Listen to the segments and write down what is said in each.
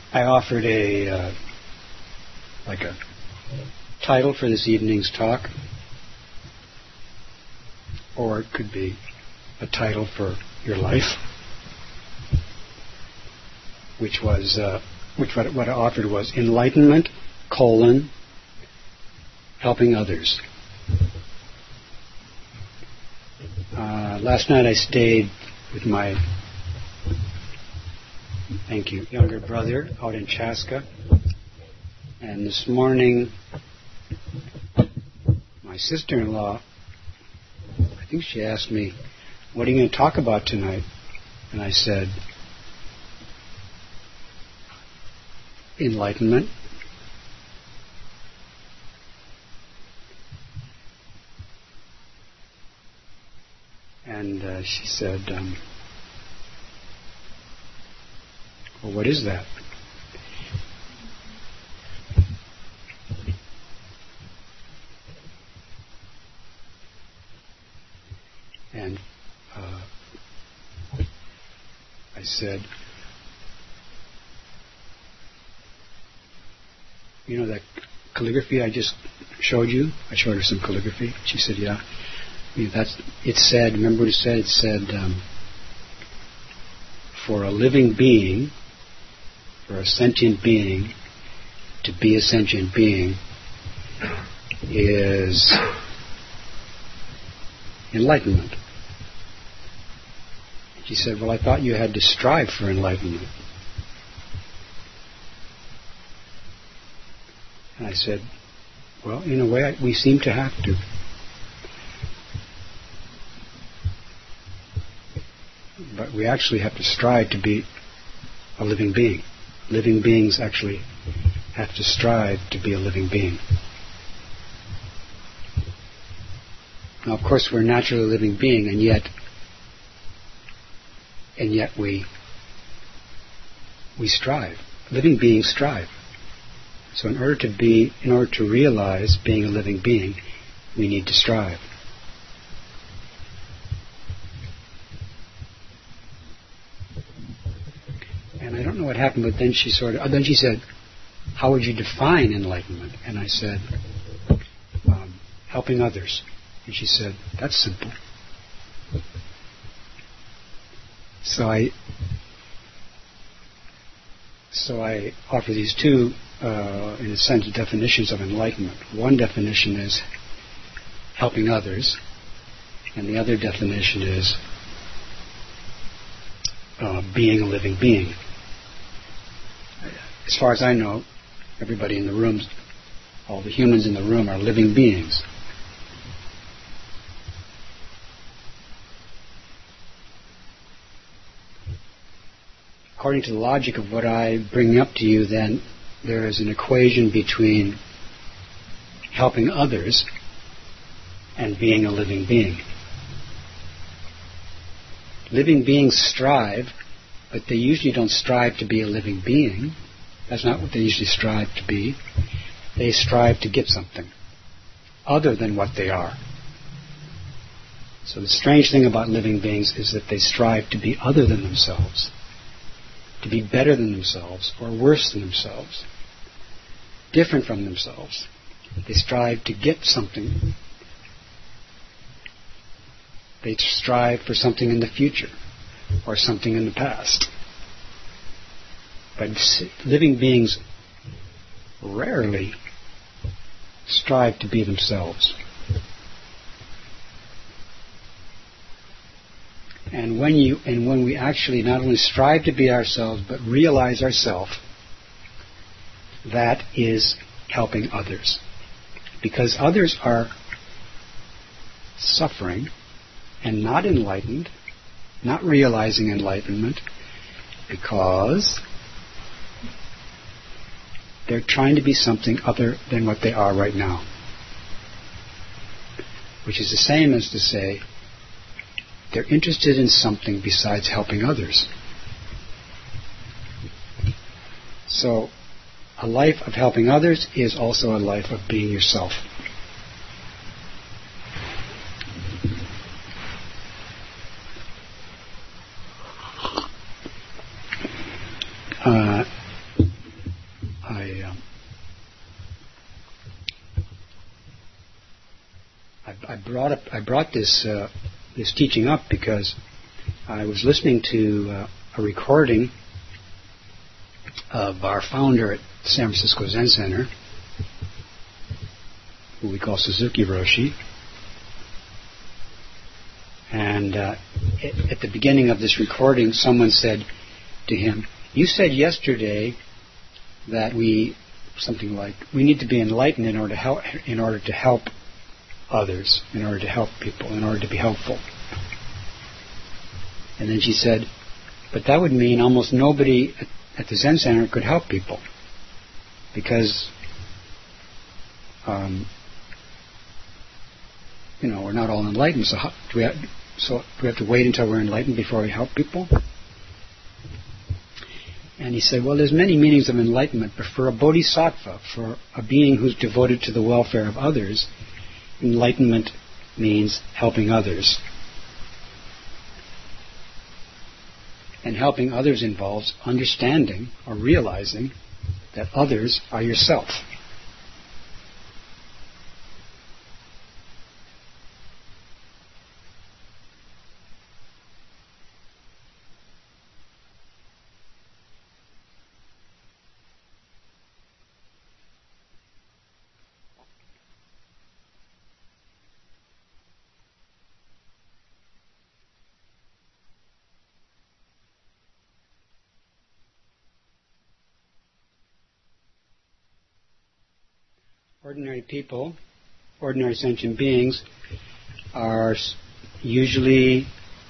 I offered a title for this evening's talk, or it could be a title for your life, what I offered was Enlightenment, Helping Others. Last night I stayed with my younger brother out in Chaska, and this morning my sister-in-law, I think she asked me, "What are you going to talk about tonight?" And I said, enlightenment. And she said, well, what is that? And I said, you know that calligraphy I just showed you? I showed her some calligraphy. She said, yeah. It said, remember what it said? It said, for a living being, for a sentient being, to be a sentient being is enlightenment. She said, well, I thought you had to strive for enlightenment. And I said, well, in a way, we seem to have to. But we actually have to strive to be a living being. Living beings actually have to strive to be a living being. Now, of course, we're a naturally living being, and yet we strive. Living beings strive. So in order to realize being a living being, we need to strive. And I don't know what happened, but then she said, how would you define enlightenment? And I said, helping others. And she said, that's simple. So I offer these two, in a sense, definitions of enlightenment. One definition is helping others, and the other definition is being a living being. As far as I know, everybody in the room, all the humans in the room are living beings. According to the logic of what I bring up to you, then, there is an equation between helping others and being a living being. Living beings strive, but they usually don't strive to be a living being. That's not what they usually strive to be. They strive to get something other than what they are. So the strange thing about living beings is that they strive to be other than themselves, to be better than themselves, or worse than themselves, different from themselves. They strive to get something. They strive for something in the future, or something in the past. But living beings rarely strive to be themselves. And when we actually not only strive to be ourselves, but realize ourselves, that is helping others. Because others are suffering and not enlightened, not realizing enlightenment, because they're trying to be something other than what they are right now. Which is the same as to say, they're interested in something besides helping others. So, a life of helping others is also a life of being yourself. brought this teaching up because I was listening to a recording of our founder at San Francisco Zen Center, who we call Suzuki Roshi. And at the beginning of this recording, someone said to him, "You said yesterday that something like we need to be enlightened in order to help others, in order to help people, in order to be helpful." And then she said, "But that would mean almost nobody at the Zen Center could help people, because we're not all enlightened. So do we have to wait until we're enlightened before we help people?" And he said, "Well, there's many meanings of enlightenment, but for a bodhisattva, for a being who's devoted to the welfare of others, enlightenment means helping others. And helping others involves understanding or realizing that others are yourself." Ordinary people, ordinary sentient beings, are usually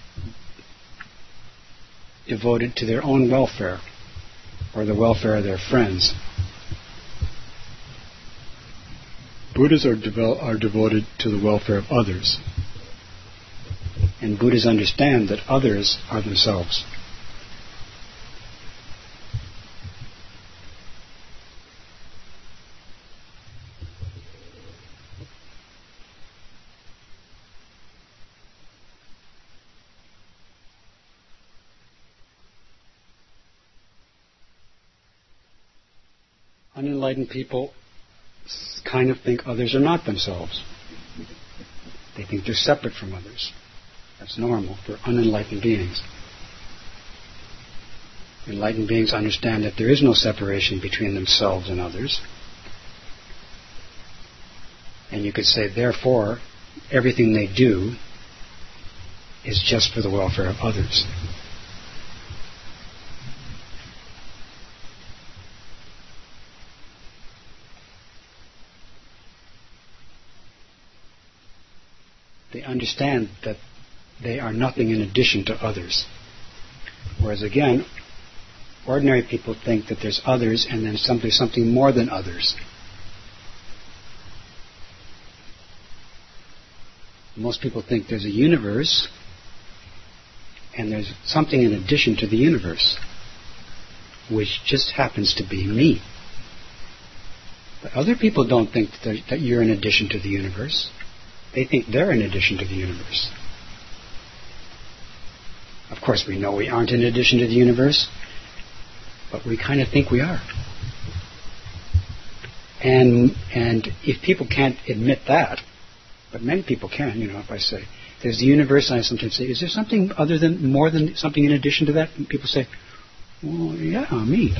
devoted to their own welfare or the welfare of their friends. Buddhas are devoted to the welfare of others. And Buddhas understand that others are themselves. Unenlightened people kind of think others are not themselves. They think they're separate from others. That's normal for unenlightened beings. Enlightened beings understand that there is no separation between themselves and others. And you could say, therefore, everything they do is just for the welfare of others. They understand that they are nothing in addition to others. Whereas again, ordinary people think that there's others and then something more than others. Most people think there's a universe and there's something in addition to the universe, which just happens to be me. But other people don't think that you're in addition to the universe. They think they're in addition to the universe. Of course, we know we aren't in addition to the universe, but we kind of think we are. And if people can't admit that, but many people can, if I say, there's the universe, and I sometimes say, is there something more than something in addition to that? And people say, well, yeah, me.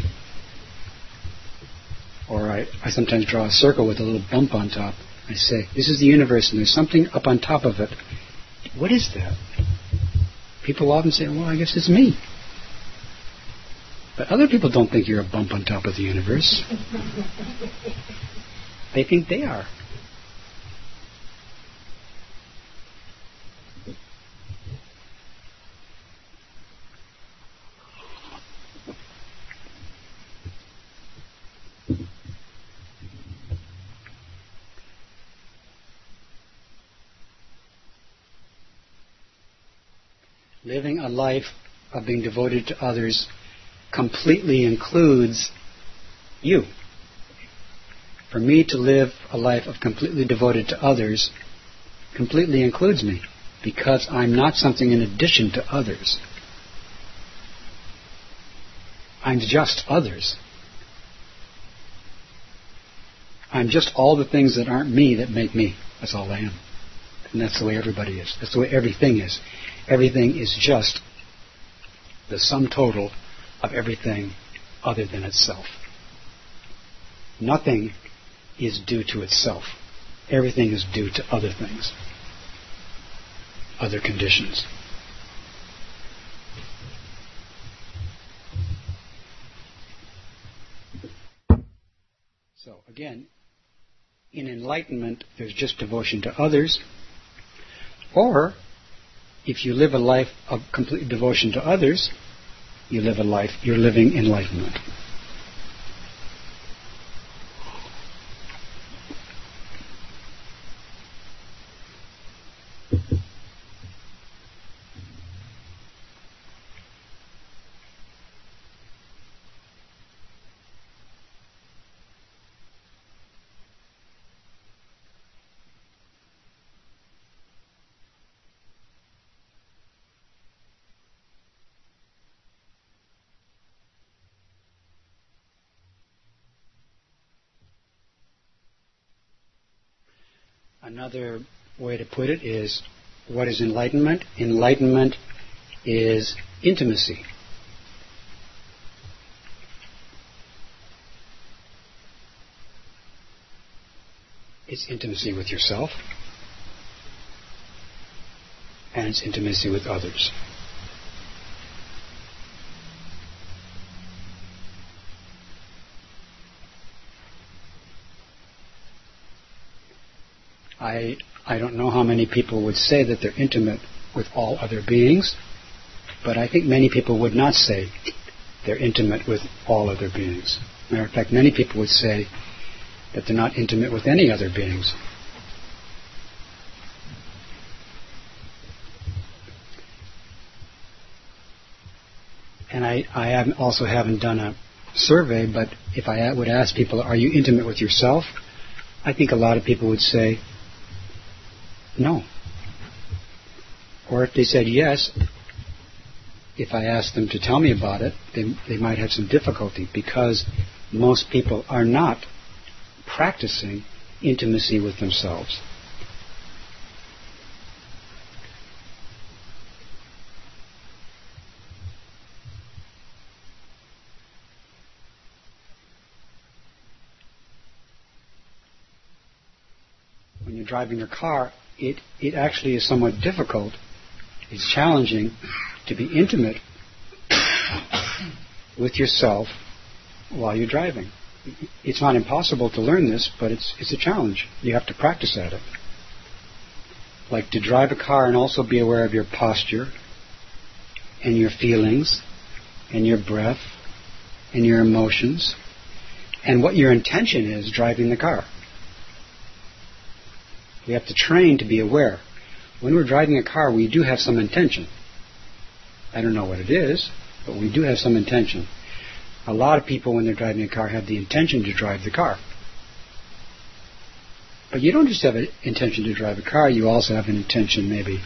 Or I sometimes draw a circle with a little bump on top. I say, this is the universe, and there's something up on top of it. What is that? People often say, well, I guess it's me. But other people don't think you're a bump on top of the universe. They think they are. Living a life of being devoted to others completely includes you. For me to live a life of completely devoted to others completely includes me, because I'm not something in addition to others. I'm just others. I'm just all the things that aren't me that make me. That's all I am. And that's the way everybody is. That's the way everything is. Everything is just the sum total of everything other than itself. Nothing is due to itself. Everything is due to other things, other conditions. So again, in enlightenment, there's just devotion to others. Or, if you live a life of complete devotion to others, you're living enlightenment. Another way to put it is, what is enlightenment? Enlightenment is intimacy. It's intimacy with yourself, and it's intimacy with others. I don't know how many people would say that they're intimate with all other beings, but I think many people would not say they're intimate with all other beings. Matter of fact, many people would say that they're not intimate with any other beings. And I haven't done a survey, but if I would ask people, are you intimate with yourself? I think a lot of people would say no. Or if they said yes, if I asked them to tell me about it, they might have some difficulty, because most people are not practicing intimacy with themselves. When you're driving your car, it actually is somewhat difficult. It's challenging to be intimate with yourself while you're driving. It's not impossible to learn this, but it's a challenge. You have to practice at it. Like to drive a car and also be aware of your posture and your feelings and your breath and your emotions and what your intention is driving the car. We have to train to be aware. When we're driving a car, we do have some intention. I don't know what it is, but we do have some intention. A lot of people, when they're driving a car, have the intention to drive the car. But you don't just have an intention to drive a car, you also have an intention maybe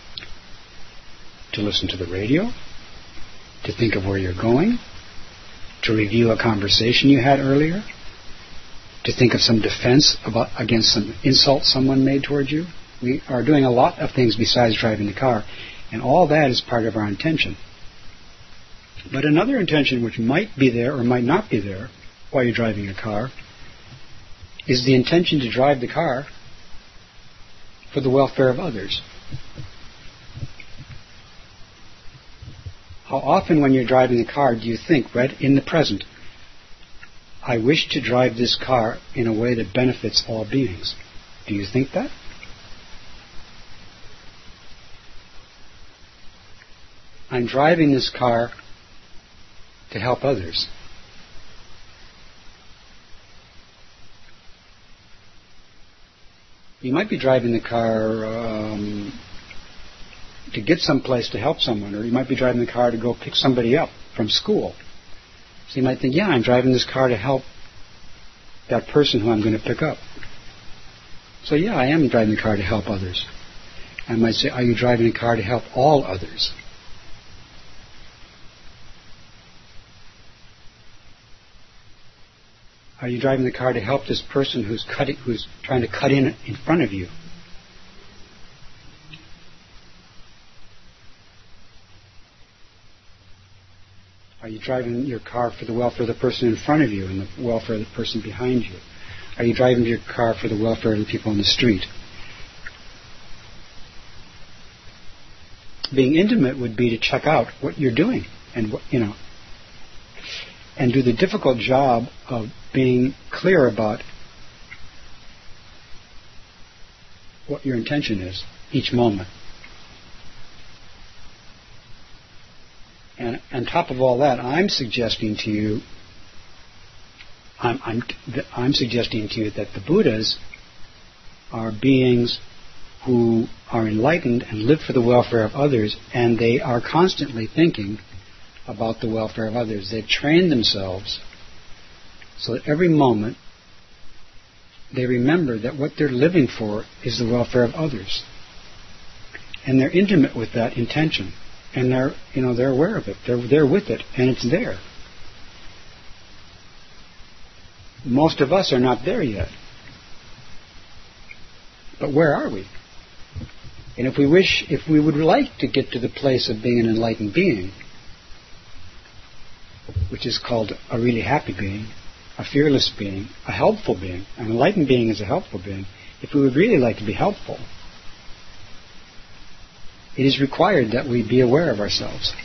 to listen to the radio, to think of where you're going, to review a conversation you had earlier, to think of some defense against some insult someone made towards you. We are doing a lot of things besides driving the car, and all that is part of our intention. But another intention which might be there or might not be there while you're driving a car is the intention to drive the car for the welfare of others. How often when you're driving the car do you think, right in the present, I wish to drive this car in a way that benefits all beings? Do you think that? I'm driving this car to help others. You might be driving the car to get someplace to help someone, or you might be driving the car to go pick somebody up from school. So you might think, yeah, I'm driving this car to help that person who I'm going to pick up. So yeah, I am driving the car to help others. I might say, are you driving the car to help all others? Are you driving the car to help this person who's trying to cut in front of you? driving your car for the welfare of the person in front of you and the welfare of the person behind you? Are you driving your car for the welfare of the people on the street? Being intimate would be to check out what you're doing and and do the difficult job of being clear about what your intention is each moment. And on top of all that, I'm suggesting to you that the Buddhas are beings who are enlightened and live for the welfare of others, and they are constantly thinking about the welfare of others. They've trained themselves so that every moment they remember that what they're living for is the welfare of others. And they're intimate with that intention. And they're aware of it. They're with it, and it's there. Most of us are not there yet. But where are we? And if we would like to get to the place of being an enlightened being, which is called a really happy being, a fearless being, a helpful being, an enlightened being is a helpful being, if we would really like to be helpful, it is required that we be aware of ourselves.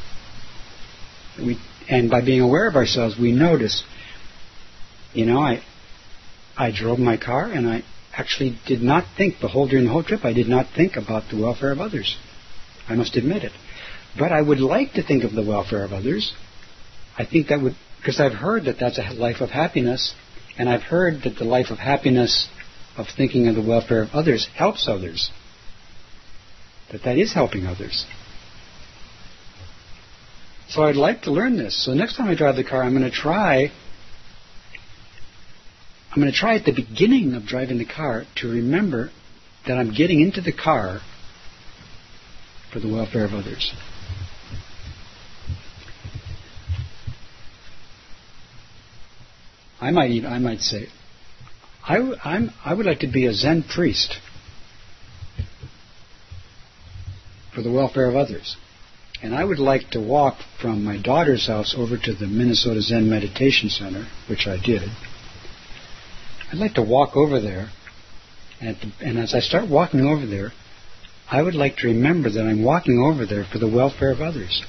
And by being aware of ourselves, we notice, I drove my car and I actually did not think during the whole trip, I did not think about the welfare of others. I must admit it. But I would like to think of the welfare of others. I think that would, because I've heard that that's a life of happiness, and I've heard that the life of happiness of thinking of the welfare of others helps others. That is helping others. So I'd like to learn this. So next time I drive the car, I'm going to try at the beginning of driving the car to remember that I'm getting into the car for the welfare of others. I might say, I would like to be a Zen priest for the welfare of others. And I would like to walk from my daughter's house over to the Minnesota Zen Meditation Center, which I did. I'd like to walk over there, and as I start walking over there, I would like to remember that I'm walking over there for the welfare of others.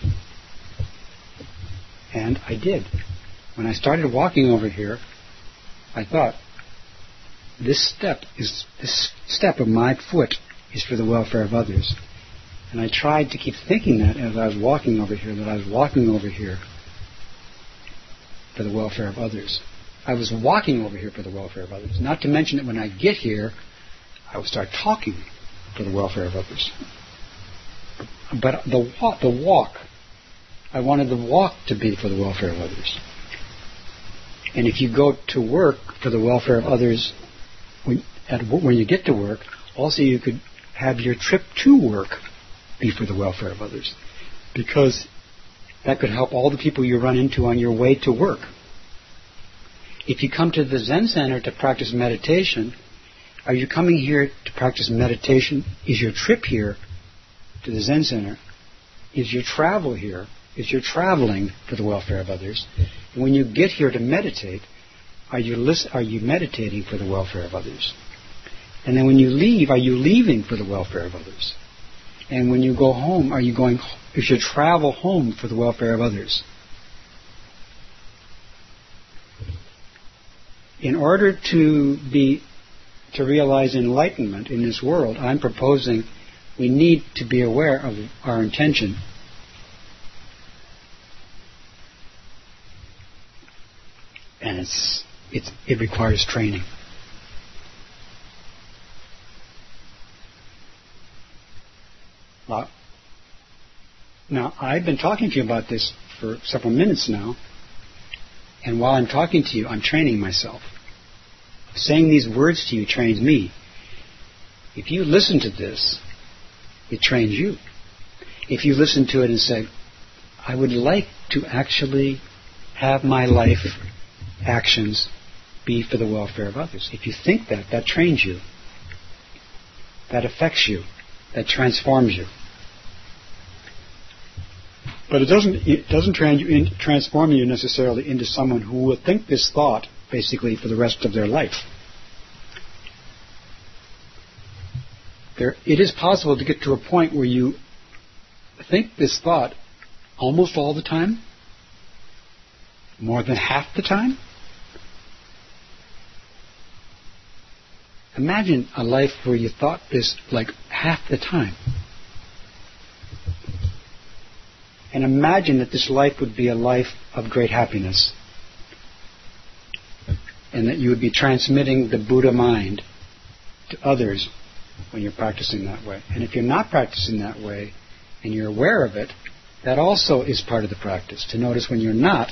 And I did. When I started walking over here, I thought, this step of my foot is for the welfare of others. And I tried to keep thinking that as I was walking over here, that I was walking over here for the welfare of others. I was walking over here for the welfare of others. Not to mention that when I get here, I will start talking for the welfare of others. But the walk, I wanted the walk to be for the welfare of others. And if you go to work for the welfare of others, when you get to work, also you could have your trip to work be for the welfare of others. Because that could help all the people you run into on your way to work. If you come to the Zen Center to practice meditation, are you coming here to practice meditation? Is your trip here to the Zen Center? Is your travel here? Is your traveling for the welfare of others? And when you get here to meditate, are you meditating for the welfare of others? And then when you leave, are you leaving for the welfare of others? And when you go home, is your travel home for the welfare of others? In order to realize enlightenment in this world, I'm proposing we need to be aware of our intention. And it requires training. Now, I've been talking to you about this for several minutes now, and while I'm talking to you, I'm training myself. Saying these words to you trains me. If you listen to this, it trains you. If you listen to it and say, I would like to actually have my life actions be for the welfare of others. If you think that trains you. That affects you. That transforms you. But it doesn't transform you necessarily into someone who will think this thought basically for the rest of their life. It is possible to get to a point where you think this thought almost all the time, more than half the time. Imagine a life where you thought this like half the time. And imagine that this life would be a life of great happiness. And that you would be transmitting the Buddha mind to others when you're practicing that way. And if you're not practicing that way and you're aware of it, that also is part of the practice. To notice when you're not.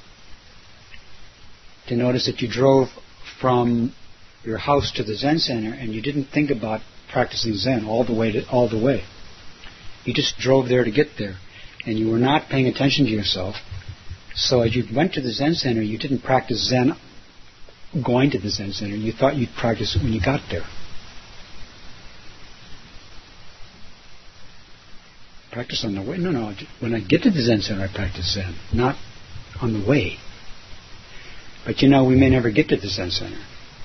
To notice that you drove from your house to the Zen center and you didn't think about practicing Zen all the way. You just drove there to get there. And you were not paying attention to yourself. So as you went to the Zen center, you didn't practice Zen going to the Zen center. You thought you'd practice it when you got there. Practice on the way? No. When I get to the Zen center, I practice Zen, not on the way. But we may never get to the Zen center.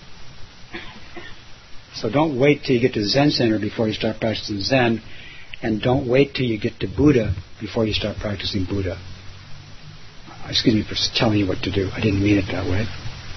So don't wait till you get to the Zen center before you start practicing Zen. And don't wait till you get to Buddha before you start practicing Buddha. Excuse me for telling you what to do. I didn't mean it that way.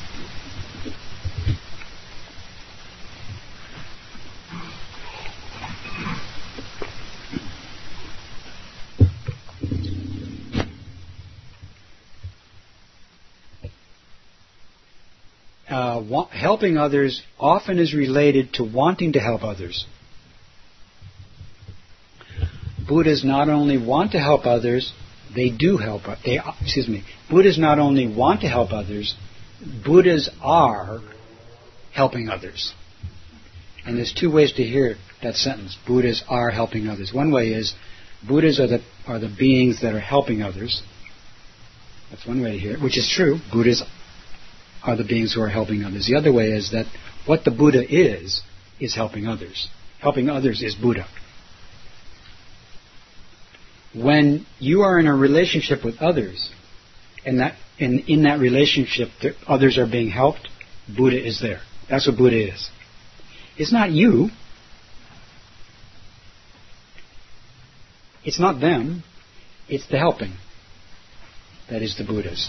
Helping others often is related to wanting to help others. Buddhas not only want to help others, they do help. Buddhas not only want to help others, Buddhas are helping others. And there's two ways to hear that sentence. Buddhas are helping others. One way is Buddhas are the beings that are helping others. That's one way to hear it, which is true. Buddhas are the beings who are helping others. The other way is that what the Buddha is helping others. Helping others is Buddha. When you are in a relationship with others, and in that relationship others are being helped, Buddha is there. That's what Buddha is. It's not you. It's not them. It's the helping. That is the Buddhas.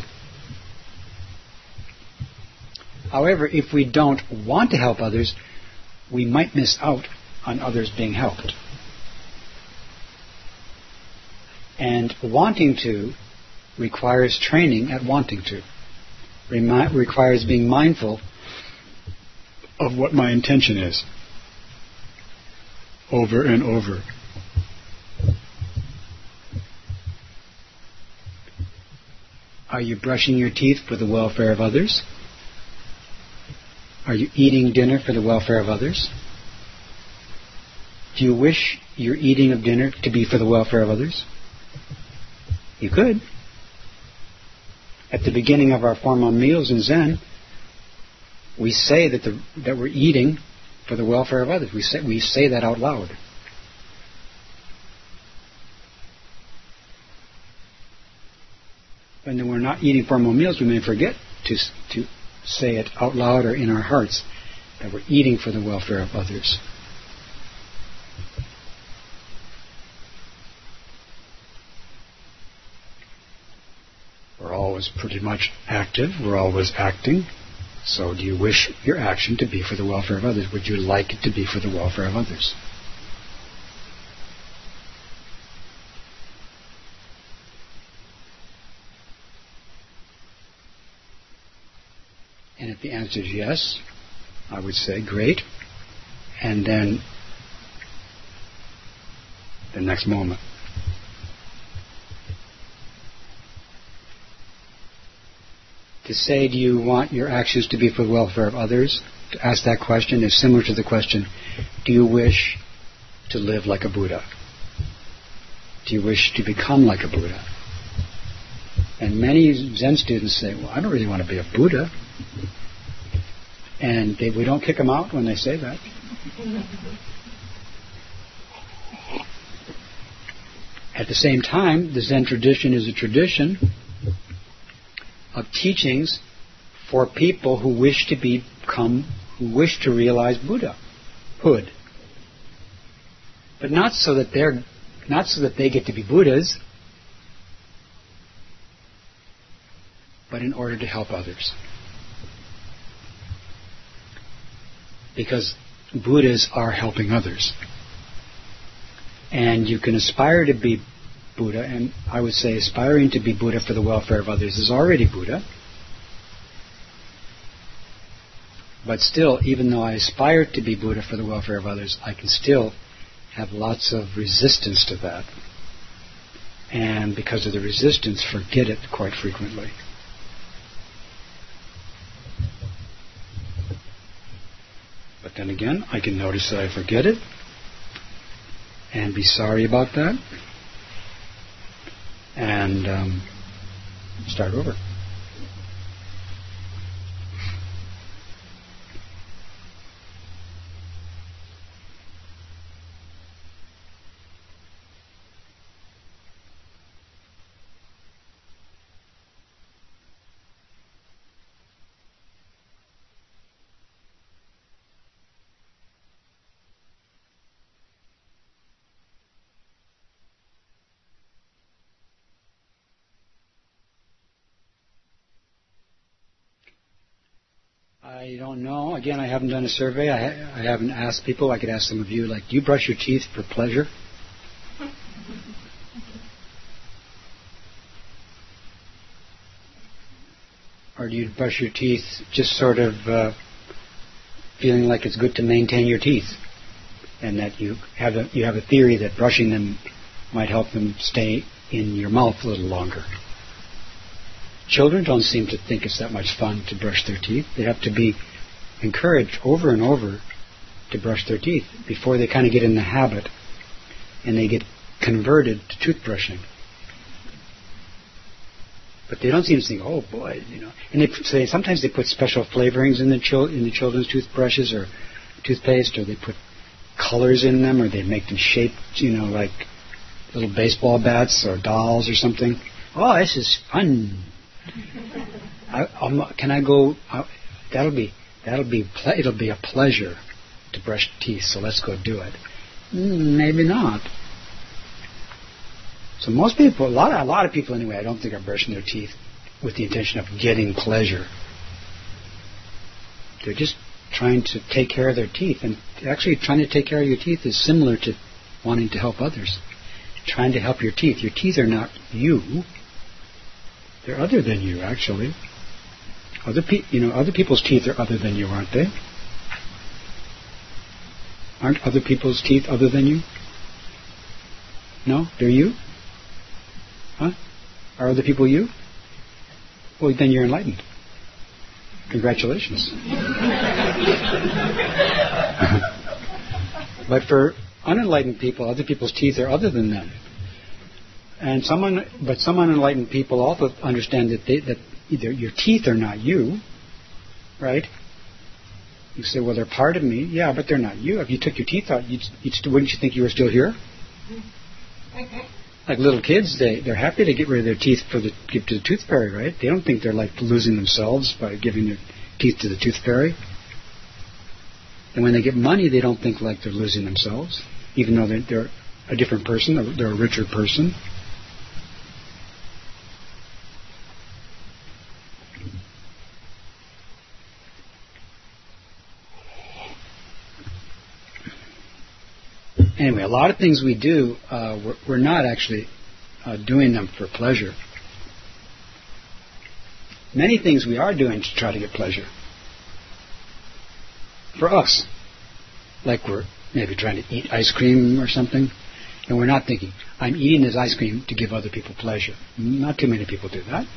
However, if we don't want to help others, we might miss out on others being helped. And wanting to requires training at wanting to. Requires being mindful of what my intention is. Over and over. Are you brushing your teeth for the welfare of others? Are you eating dinner for the welfare of others? Do you wish your eating of dinner to be for the welfare of others? You could. At the beginning of our formal meals in Zen, we say that we're eating for the welfare of others. We say that out loud. When we're not eating formal meals, we may forget to say it out loud or in our hearts that we're eating for the welfare of others. We're always pretty much active. We're always acting. So do you wish your action to be for the welfare of others? Would you like it to be for the welfare of others? And if the answer is yes, I would say great. And then the next moment. To say, do you want your actions to be for the welfare of others? To ask that question is similar to the question, do you wish to live like a Buddha? Do you wish to become like a Buddha? And many Zen students say, well, I don't really want to be a Buddha. And we don't kick them out when they say that. At the same time, the Zen tradition is a tradition of teachings for people who wish to realize Buddhahood. But not so that they get to be Buddhas, but in order to help others. Because Buddhas are helping others. And you can aspire to be Buddha, and I would say aspiring to be Buddha for the welfare of others is already Buddha. But still, even though I aspire to be Buddha for the welfare of others, I can still have lots of resistance to that. And because of the resistance, forget it quite frequently. But then again, I can notice that I forget it and be sorry about that and start over. I don't know. Again, I haven't done a survey. I haven't asked people. I could ask some of you, like, do you brush your teeth for pleasure? Or do you brush your teeth just sort of feeling like it's good to maintain your teeth? And that you have a theory that brushing them might help them stay in your mouth a little longer. Children don't seem to think it's that much fun to brush their teeth. They have to be encouraged over and over to brush their teeth before they kind of get in the habit and they get converted to toothbrushing. But they don't seem to think, oh boy, you know. And sometimes they put special flavorings in the children's toothbrushes or toothpaste, or they put colors in them, or they make them shaped, like little baseball bats or dolls or something. Oh, this is fun. Can I go? It'll be a pleasure to brush teeth. So let's go do it. Maybe not. So most people, a lot of people anyway, I don't think are brushing their teeth with the intention of getting pleasure. They're just trying to take care of their teeth, and actually trying to take care of your teeth is similar to wanting to help others. Trying to help your teeth. Your teeth are not you. They're other than you, actually. Other people's teeth are other than you, aren't they? Aren't other people's teeth other than you? No? They're you? Huh? Are other people you? Well, then you're enlightened. Congratulations. But for unenlightened people, other people's teeth are other than them. And some unenlightened people also understand that either your teeth are not you, right? You say, well, they're part of me. Yeah, but they're not you. If you took your teeth out, wouldn't you think you were still here? Like little kids, they're happy to get rid of their teeth give to the tooth fairy, right? They don't think they're like losing themselves by giving their teeth to the tooth fairy. And when they get money, they don't think like they're losing themselves, even though they're a different person, they're a richer person. Anyway, a lot of things we do, we're not actually doing them for pleasure. Many things we are doing to try to get pleasure. For us. Like we're maybe trying to eat ice cream or something, and we're not thinking, I'm eating this ice cream to give other people pleasure. Not too many people do that.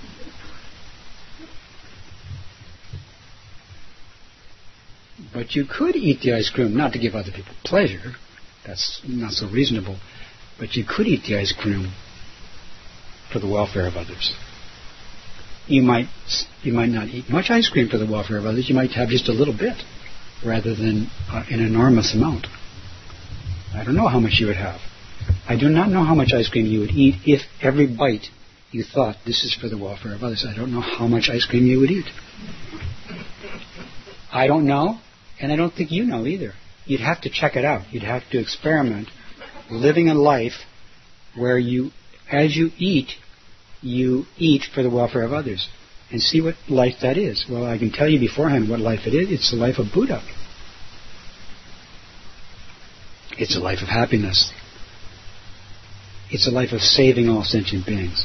But you could eat the ice cream not to give other people pleasure. That's not so reasonable. But you could eat the ice cream for the welfare of others. You might not eat much ice cream for the welfare of others. You might have just a little bit rather than an enormous amount. I don't know how much you would have. I do not know how much ice cream you would eat if every bite you thought, this is for the welfare of others. I don't know how much ice cream you would eat. I don't know, and I don't think you know either. You'd have to check it out. You'd have to experiment living a life where you, as you eat for the welfare of others. And see what life that is. Well, I can tell you beforehand what life it is. It's the life of Buddha. It's a life of happiness. It's a life of saving all sentient beings.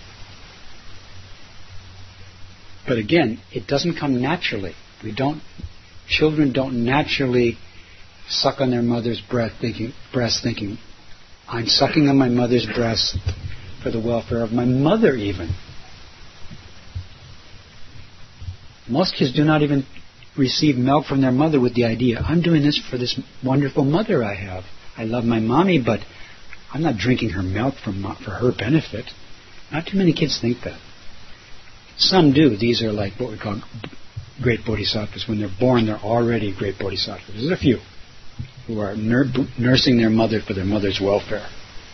But again, it doesn't come naturally. Children don't naturally suck on their mother's breast thinking, I'm sucking on my mother's breast for the welfare of my mother even. Most kids do not even receive milk from their mother with the idea, I'm doing this for this wonderful mother I have. I love my mommy, but I'm not drinking her milk for her benefit. Not too many kids think that. Some do. These are like what we call great bodhisattvas. When they're born, they're already great bodhisattvas. There's a few who are nursing their mother for their mother's welfare.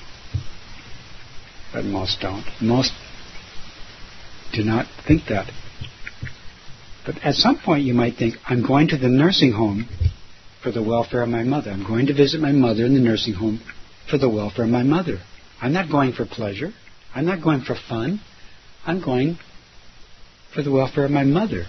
But most don't. Most do not think that. But at some point you might think, I'm going to the nursing home for the welfare of my mother. I'm going to visit my mother in the nursing home for the welfare of my mother. I'm not going for pleasure. I'm not going for fun. I'm going for the welfare of my mother.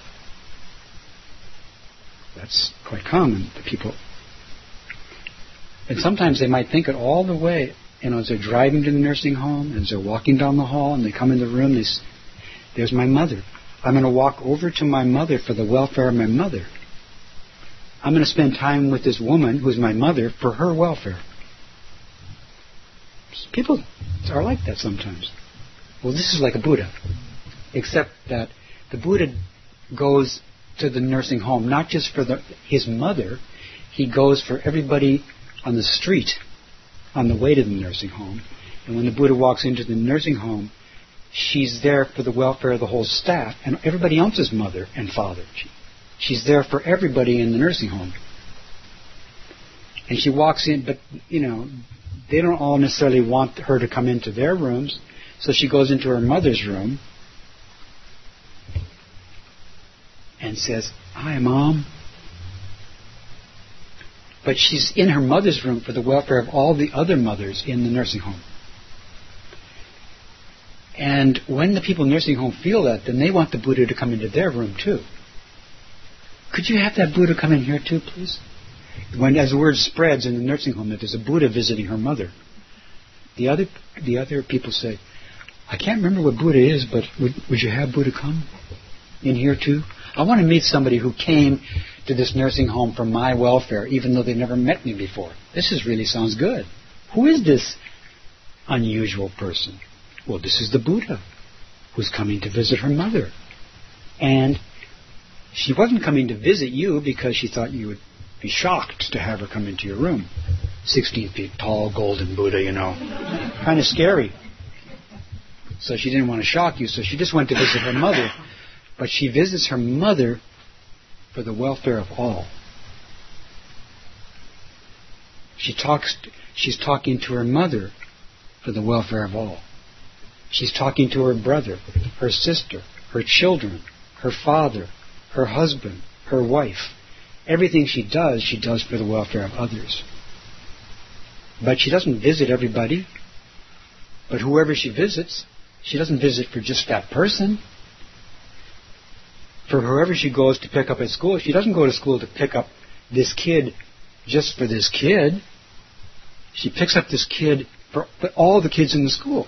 That's quite common to people. And sometimes they might think it all the way, as they're driving to the nursing home, and as they're walking down the hall, and they come in the room, there's my mother. I'm going to walk over to my mother for the welfare of my mother. I'm going to spend time with this woman who's my mother for her welfare. People are like that sometimes. Well, this is like a Buddha, except that the Buddha goes to the nursing home not just for his mother. He goes for everybody on the street on the way to the nursing home. And when the Buddha walks into the nursing home, she's there for the welfare of the whole staff and everybody else's mother and father. She's there for everybody in the nursing home. And she walks in, but, they don't all necessarily want her to come into their rooms, so she goes into her mother's room and says, "Hi, Mom." But she's in her mother's room for the welfare of all the other mothers in the nursing home. And when the people in the nursing home feel that, then they want the Buddha to come into their room too. Could you have that Buddha come in here too, please? As the word spreads in the nursing home that there's a Buddha visiting her mother, the other people say, I can't remember what Buddha is, but would you have Buddha come in here too? I want to meet somebody who came to this nursing home for my welfare, even though they never met me before. This really sounds good. Who is this unusual person? Well, this is the Buddha who's coming to visit her mother. And she wasn't coming to visit you because she thought you would be shocked to have her come into your room. 16 feet tall, golden Buddha, kind of scary. So she didn't want to shock you, so she just went to visit her mother. But she visits her mother for the welfare of all. She's talking to her mother for the welfare of all. She's talking to her brother, her sister, her children, her father, her husband, her wife. Everything she does for the welfare of others. But she doesn't visit everybody. But whoever she visits, she doesn't visit for just that person. For whoever she goes to pick up at school, she doesn't go to school to pick up this kid just for this kid. She picks up this kid for all the kids in the school.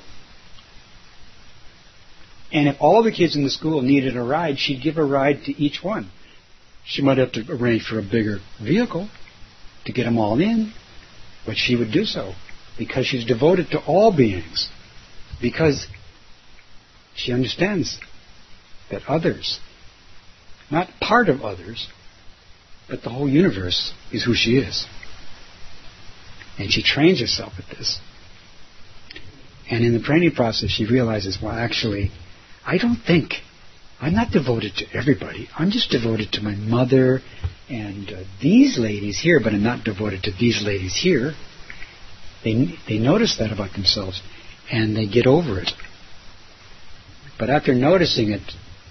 And if all the kids in the school needed a ride, she'd give a ride to each one. She might have to arrange for a bigger vehicle to get them all in, but she would do so because she's devoted to all beings, because she understands that others, not part of others, but the whole universe is who she is. And she trains herself at this. And in the training process, she realizes, well, actually, I'm not devoted to everybody. I'm just devoted to my mother and these ladies here, but I'm not devoted to these ladies here. They notice that about themselves, and they get over it. But after noticing it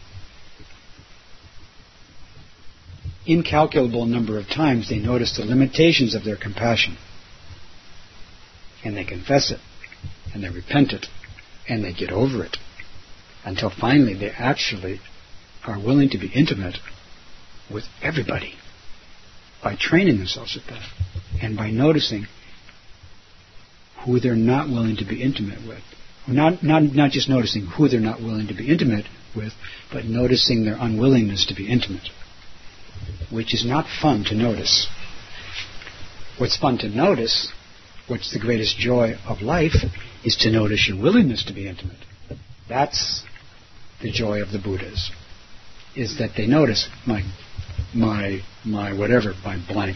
incalculable number of times, they notice the limitations of their compassion. And they confess it, and they repent it, and they get over it. Until finally they actually are willing to be intimate with everybody by training themselves at that, and by noticing who they're not willing to be intimate with. Not just noticing who they're not willing to be intimate with, but noticing their unwillingness to be intimate, which is not fun to notice. What's fun to notice, what's the greatest joy of life, is to notice your willingness to be intimate. That's the joy of the Buddhas, is that they notice my whatever, my blank.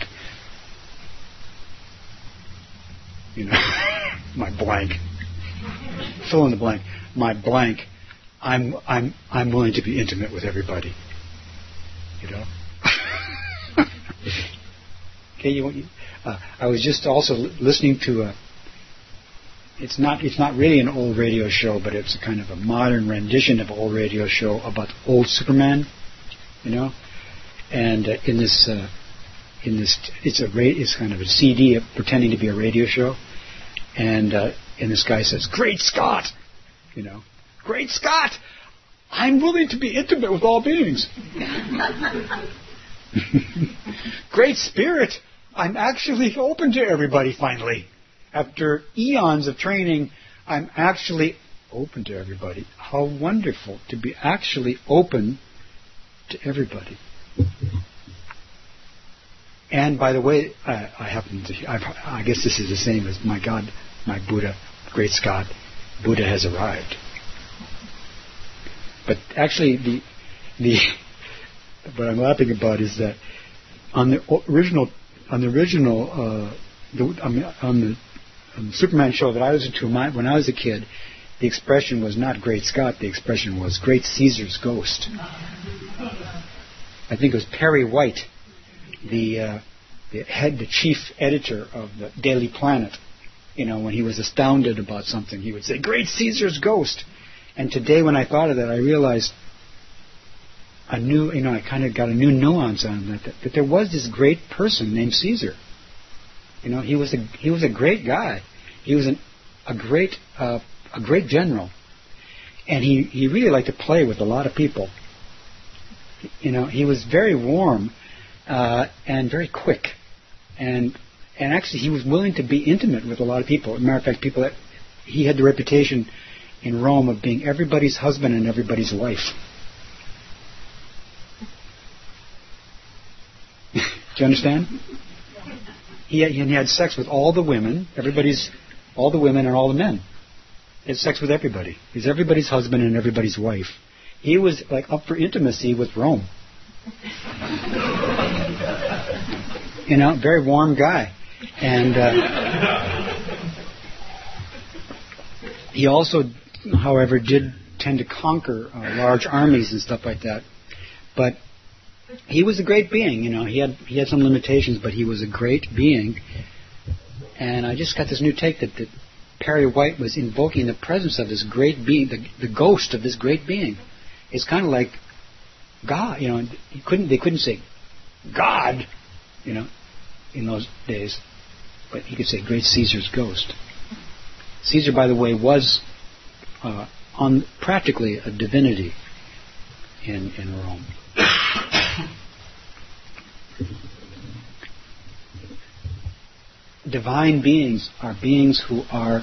My blank. Fill in the blank. My blank. I'm willing to be intimate with everybody. Okay, I was just also listening to it's not really an old radio show, but it's a kind of a modern rendition of an old radio show about old Superman, and in this it's kind of a CD pretending to be a radio show, and this guy says, "Great Scott, Great Scott, I'm willing to be intimate with all beings." Great Spirit, I'm actually open to everybody finally. After eons of training, I'm actually open to everybody. How wonderful to be actually open to everybody. And by the way, I guess this is the same as my God, my Buddha, Great Scott. Buddha has arrived. But actually, what I'm laughing about is that on the Superman show that I was into when I was a kid, the expression was not Great Scott. The expression was Great Caesar's Ghost. I think it was Perry White, the chief editor of the Daily Planet. When he was astounded about something, he would say, "Great Caesar's Ghost." And today, when I thought of that, I realized I kind of got a new nuance on that there was this great person named Caesar. He was a great guy. He was a great general, and he really liked to play with a lot of people. He was very warm and very quick, and actually he was willing to be intimate with a lot of people. As a matter of fact, he had the reputation in Rome of being everybody's husband and everybody's wife. Do you understand? He had sex with all the women, all the women and all the men. He had sex with everybody. He's everybody's husband and everybody's wife. He was like up for intimacy with Rome. Very warm guy. And he also, however, did tend to conquer large armies and stuff like that. But he was a great being, He had some limitations, but he was a great being. And I just got this new take that Perry White was invoking the presence of this great being, the ghost of this great being. It's kind of like God, They couldn't say God, in those days, but he could say Great Caesar's Ghost. Caesar, by the way, was practically a divinity in Rome. Divine beings are beings who are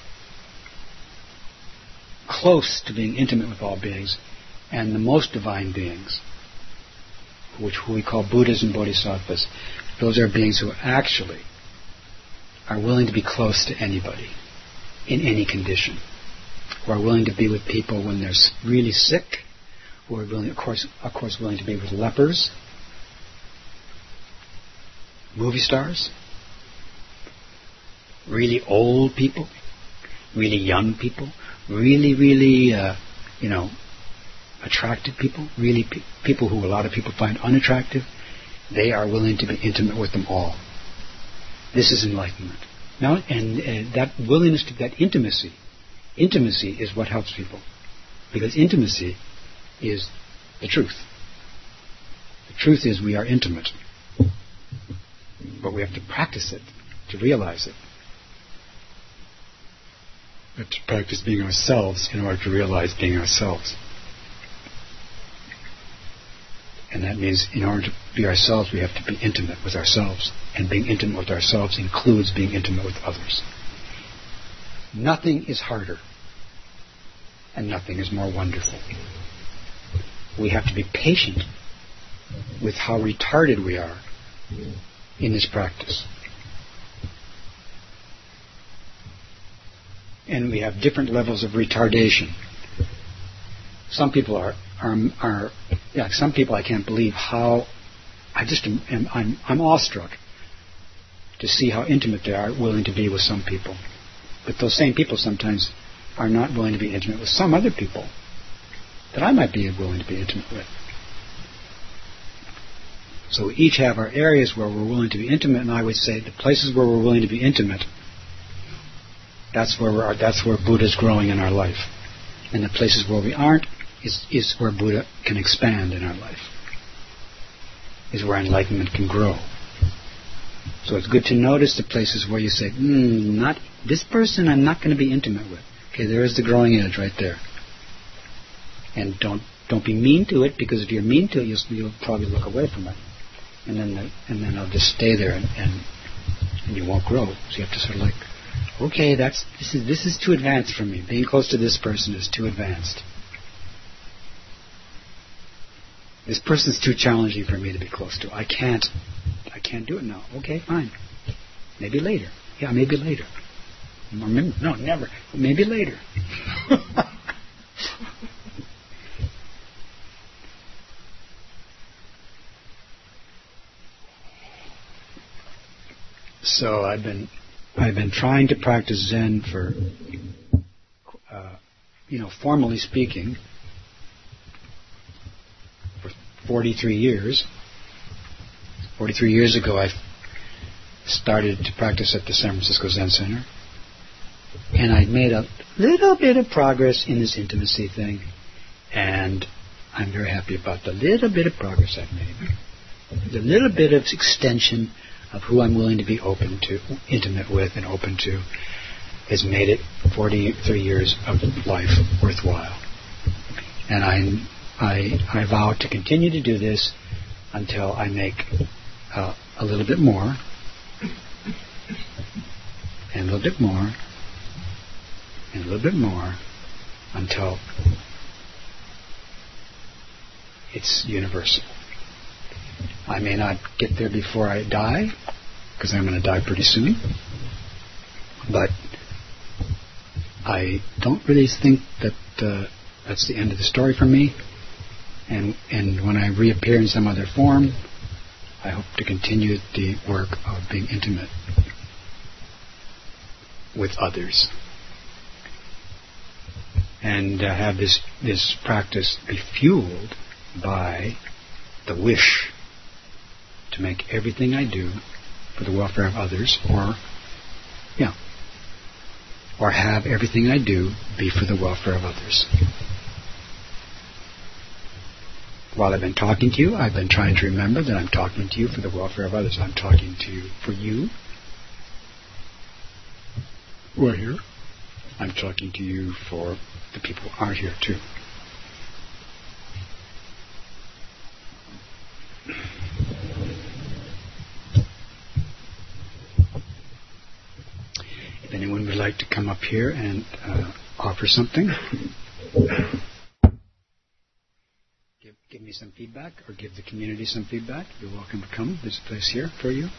close to being intimate with all beings, and the most divine beings, who we call Buddhas and Bodhisattvas, those are beings who actually are willing to be close to anybody in any condition, who are willing to be with people when they're really sick, who are willing, of course, willing to be with lepers, movie stars, really old people, really young people, really, attractive people, really people who a lot of people find unattractive. They are willing to be intimate with them all. This is enlightenment. Now, and that willingness to that intimacy is what helps people, because intimacy is the truth. The truth is we are intimate, but we have to practice it to realize it. We have to practice being ourselves in order to realize being ourselves. And that means in order to be ourselves, we have to be intimate with ourselves. And being intimate with ourselves includes being intimate with others. Nothing is harder, and nothing is more wonderful. We have to be patient with how retarded we are in this practice. And we have different levels of retardation. Some people some people I can't believe how, I'm awestruck to see how intimate they are willing to be with some people. But those same people sometimes are not willing to be intimate with some other people that I might be willing to be intimate with. So we each have our areas where we're willing to be intimate, and I would say the places where we're willing to be intimate, that's where Buddha's growing in our life. And the places where we aren't is where Buddha can expand in our life, is where enlightenment can grow. So it's good to notice the places where you say, not this person I'm not going to be intimate with. Okay, there is the growing edge right there. And don't be mean to it, because if you're mean to it, you'll probably look away from it. And then I'll just stay there and you won't grow. So you have to sort of like, okay, this is too advanced for me. Being close to this person is too advanced. This person's too challenging for me to be close to. I can't do it now. Okay, fine. Maybe later. Yeah, maybe later. No, never. Maybe later. So I've been trying to practice Zen for, formally speaking, for 43 years. 43 years ago, I started to practice at the San Francisco Zen Center, and I'd made a little bit of progress in this intimacy thing, and I'm very happy about the little bit of progress I've made. The little bit of extension of who I'm willing to be intimate with and open to, has made it 43 years of life worthwhile. And I vow to continue to do this until I make a little bit more, and a little bit more, and a little bit more, until it's universal. I may not get there before I die, because I'm going to die pretty soon, but I don't really think that that's the end of the story for me. And when I reappear in some other form, I hope to continue the work of being intimate with others, and have this practice be fueled by the wish to make everything I do for the welfare of others, or have everything I do be for the welfare of others. While I've been talking to you, I've been trying to remember that I'm talking to you for the welfare of others. I'm talking to you for you who are here. I'm talking to you for the people who aren't here too. If anyone would like to come up here and offer something, give me some feedback, or give the community some feedback, you're welcome to come. There's a place here for you.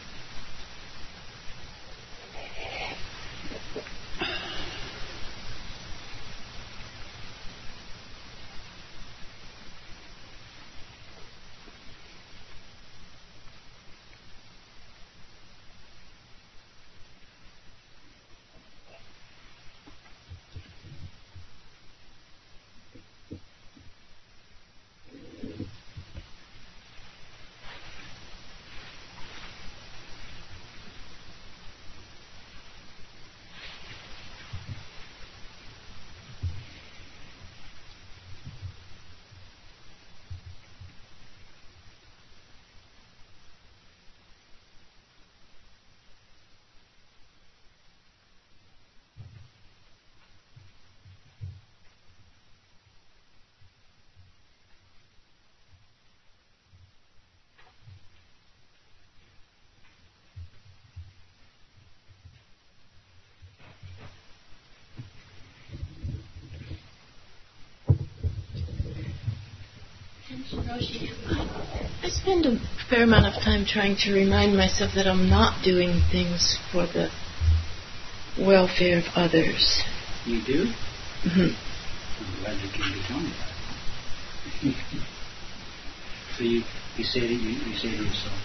Roshi, I spend a fair amount of time trying to remind myself that I'm not doing things for the welfare of others. You do? Mm-hmm. I'm glad you came to tell me that. So you say to yourself,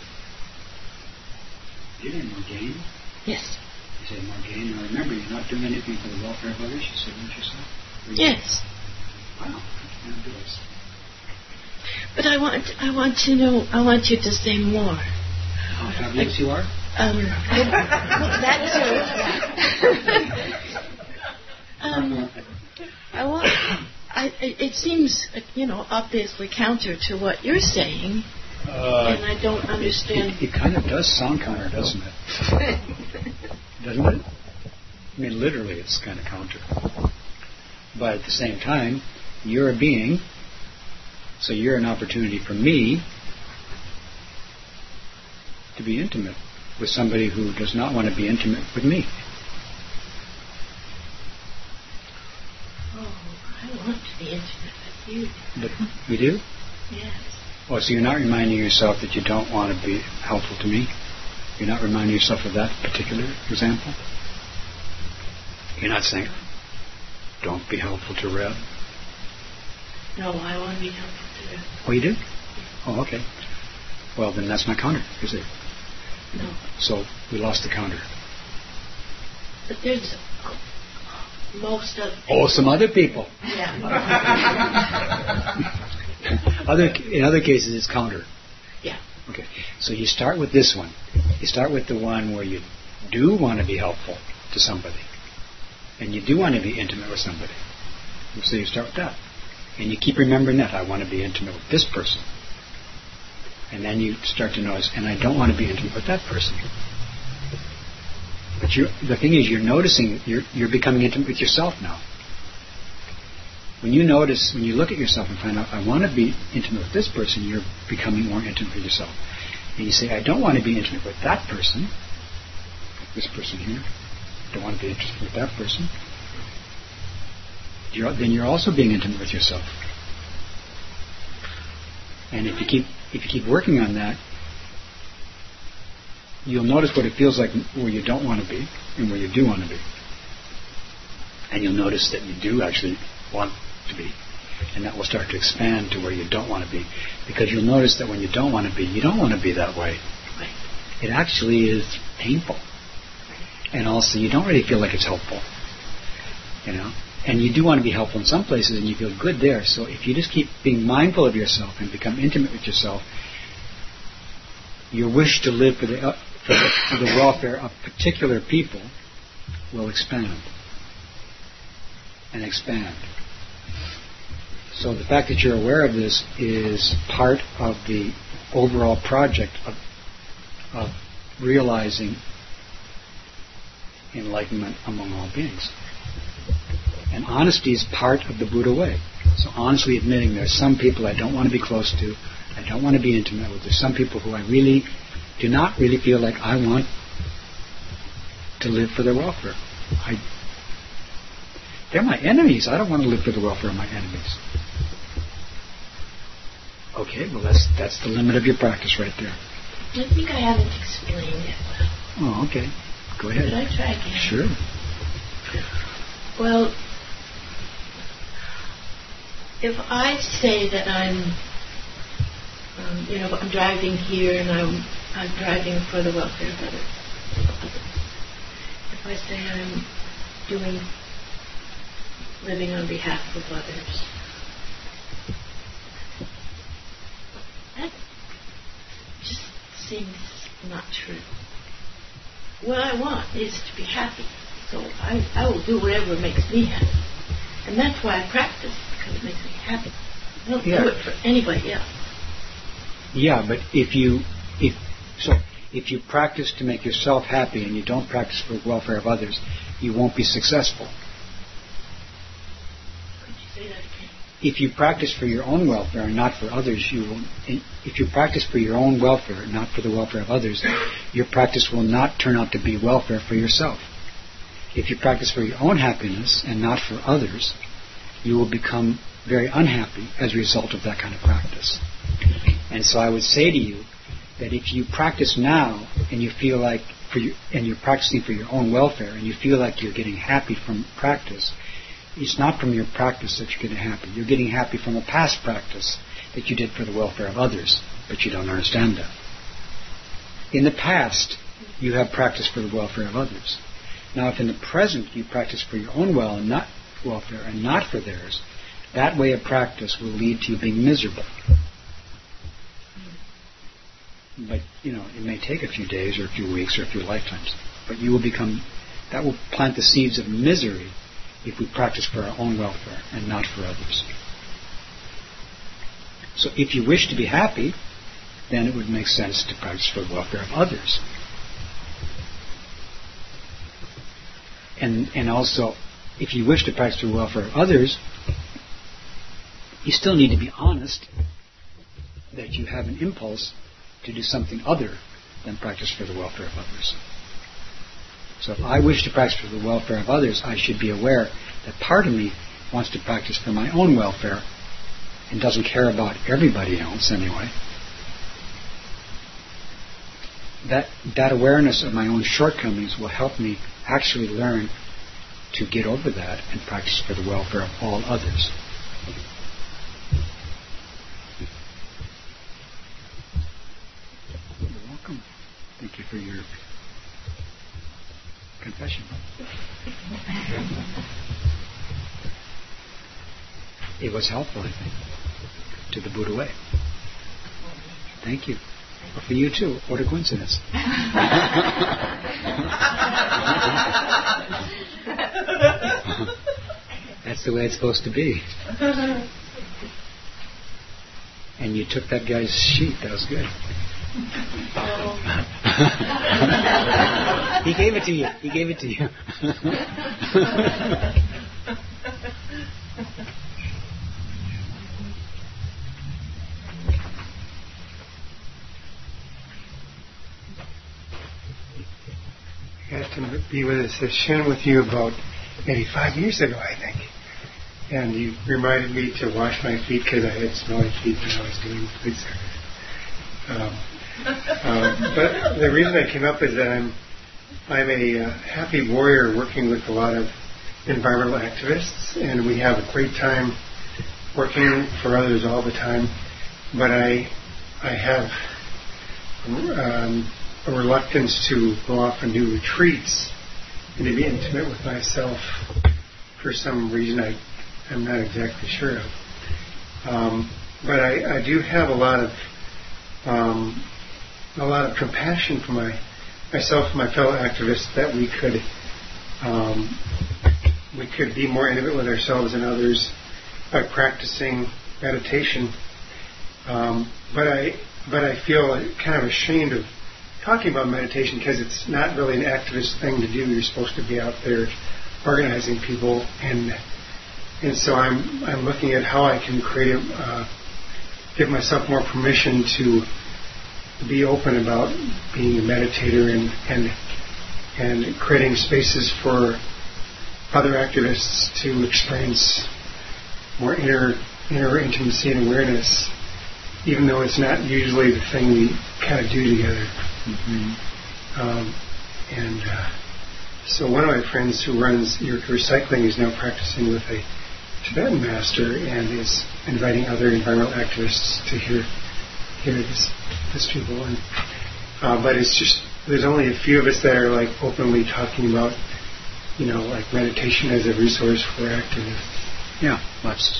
you didn't Morgaine? Yes. You say, Morgaine, now remember, you're not doing anything for the welfare of others, you said that yourself? Yes. Wow, fabulous. But I want you to say more. How fabulous you are? That too. It seems, obviously counter to what you're saying, and I don't understand. It kind of does sound counter, doesn't it? Doesn't it? I mean, literally, it's kind of counter. But at the same time, you're a being, so you're an opportunity for me to be intimate with somebody who does not want to be intimate with me. Oh, I want to be intimate with you. But you do? Yes. Oh, so you're not reminding yourself that you don't want to be helpful to me? You're not reminding yourself of that particular example? You're not saying, don't be helpful to Reb? No, I want to be helpful to Reb. Oh, you do? Oh, okay. Well, then that's my counter, is it? No. So we lost the counter. But there's most of... Oh, some other people. Yeah. In other cases, it's counter. Yeah. Okay. So you start with this one. You start with the one where you do want to be helpful to somebody. And you do want to be intimate with somebody. So you start with that. And you keep remembering that. I want to be intimate with this person. And then you start to notice, and I don't want to be intimate with that person. But the thing is, you're noticing, you're becoming intimate with yourself now. When you look at yourself and find out, I want to be intimate with this person, you're becoming more intimate with yourself. And you say, I don't want to be intimate with that person, this person here. I don't want to be intimate with that person. Then you're also being intimate with yourself. And if you keep working on that, you'll notice what it feels like where you don't want to be and where you do want to be. And you'll notice that you do actually want to be. And that will start to expand to where you don't want to be. Because you'll notice that when you don't want to be, you don't want to be that way. It actually is painful. And also you don't really feel like it's helpful. And you do want to be helpful in some places and you feel good there. So if you just keep being mindful of yourself and become intimate with yourself, your wish to live for the welfare of particular people will expand and expand. So the fact that you're aware of this is part of the overall project of realizing enlightenment among all beings. And honesty is part of the Buddha way. So honestly admitting there's some people I don't want to be close to, I don't want to be intimate with. There's some people who I really do not really feel like I want to live for their welfare. They're my enemies. I don't want to live for the welfare of my enemies. Okay, well that's the limit of your practice right there. I think I haven't explained it well. Oh, okay. Go ahead. Could I try again? Sure. Well, if I say that I'm driving here and I'm driving for the welfare of others. If I say I'm living on behalf of others, that just seems not true. What I want is to be happy. So I will do whatever makes me happy. And that's why I practice, because it makes me happy. I don't do it for anybody else. Yeah, but if you practice to make yourself happy and you don't practice for the welfare of others, you won't be successful. Could you say that again? If you practice for your own welfare and not for others, if you practice for your own welfare, not for the welfare of others, your practice will not turn out to be welfare for yourself. If you practice for your own happiness and not for others, you will become very unhappy as a result of that kind of practice. And so I would say to you that if you practice now and you feel like and you're practicing for your own welfare and you feel like you're getting happy from practice, it's not from your practice that you're getting happy. You're getting happy from a past practice that you did for the welfare of others, but you don't understand that. In the past, you have practiced for the welfare of others. Now, if in the present you practice for your own welfare and not for theirs, that way of practice will lead to you being miserable. But, it may take a few days or a few weeks or a few lifetimes. But that will plant the seeds of misery if we practice for our own welfare and not for others. So if you wish to be happy, then it would make sense to practice for the welfare of others. And also, if you wish to practice for the welfare of others, you still need to be honest that you have an impulse to do something other than practice for the welfare of others. So if I wish to practice for the welfare of others, I should be aware that part of me wants to practice for my own welfare and doesn't care about everybody else anyway. That awareness of my own shortcomings will help me actually learn to get over that and practice for the welfare of all others. You're welcome. Thank you for your confession. It was helpful, I think, to the Buddha way. Thank you. For you too. What a coincidence. That's the way it's supposed to be. And you took that guy's sheet. That was good. He gave it to you. He gave it to you. Got to be with a session with you about maybe 5 years ago, I think. And you reminded me to wash my feet because I had smelly feet when I was doing food service. But the reason I came up is that I'm a happy warrior working with a lot of environmental activists, and we have a great time working for others all the time. But I have a reluctance to go off and do retreats and to be intimate with myself for some reason I'm not exactly sure of. But I do have a lot of compassion for myself and my fellow activists that we could be more intimate with ourselves and others by practicing meditation. But I feel kind of ashamed of talking about meditation because it's not really an activist thing to do. You're supposed to be out there organizing people, and so I'm looking at how I can give myself more permission to be open about being a meditator and creating spaces for other activists to experience more inner intimacy and awareness, even though it's not usually the thing we kind of do together. Mm-hmm. So one of my friends who runs Yurika Recycling is now practicing with a Tibetan master and is inviting other environmental activists to hear this people. But it's just there's only a few of us that are like openly talking about like meditation as a resource for activists. Yeah, lots.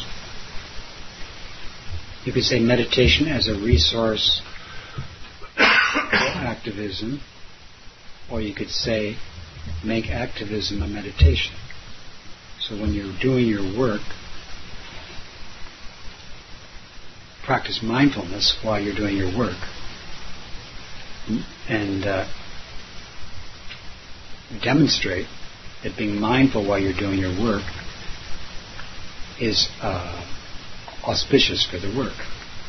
You could say meditation as a resource for activism, or you could say make activism a meditation. So when you're doing your work, practice mindfulness while you're doing your work, and demonstrate that being mindful while you're doing your work is auspicious for the work,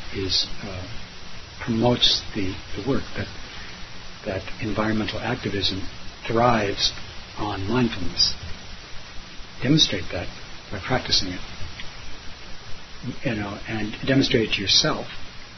promotes the work, that environmental activism thrives on mindfulness. Demonstrate that by practicing it. and demonstrate it to yourself.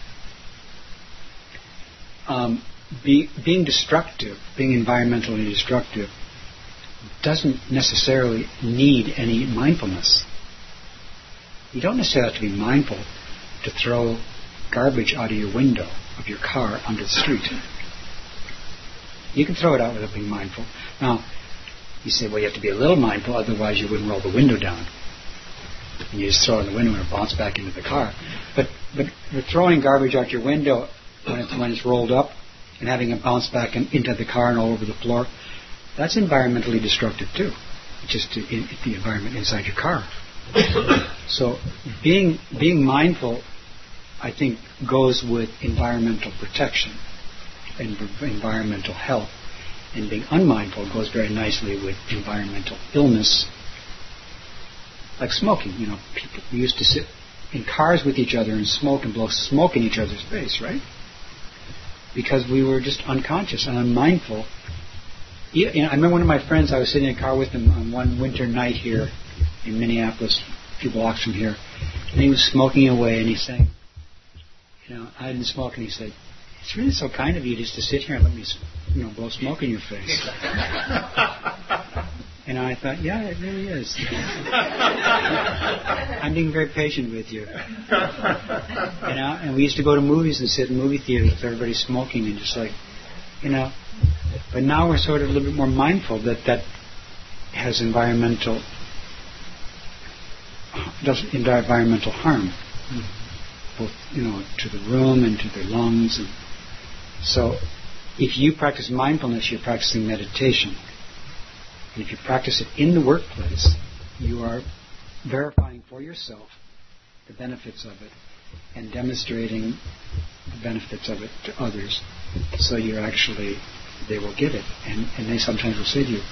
Being destructive, being environmentally destructive, doesn't necessarily need any mindfulness. You don't necessarily have to be mindful to throw garbage out of your window of your car onto the street. You can throw it out without being mindful. Now, you say, well, you have to be a little mindful, otherwise you wouldn't roll the window down. And you just throw it in the window and it bounces back into the car. But throwing garbage out your window when it's rolled up and having it bounce back into the car and all over the floor, that's environmentally destructive too. Just the environment inside your car. So being mindful, I think, goes with environmental protection and environmental health. And being unmindful goes very nicely with environmental illness, like smoking. People used to sit in cars with each other and smoke and blow smoke in each other's face, right? Because we were just unconscious and unmindful. I remember one of my friends, I was sitting in a car with him on one winter night here in Minneapolis, a few blocks from here, and he was smoking away, and he's saying, I didn't smoke, and he said, it's really so kind of you just to sit here and let me, blow smoke in your face. And I thought, yeah, it really is. I'm being very patient with you. And we used to go to movies and sit in movie theaters with everybody smoking and just like, But now we're sort of a little bit more mindful that has environmental harm, both to the room and to the lungs. And so, if you practice mindfulness, you're practicing meditation. And if you practice it in the workplace, you are verifying for yourself the benefits of it and demonstrating the benefits of it to others. So you're actually, they will get it. And they sometimes will say to you,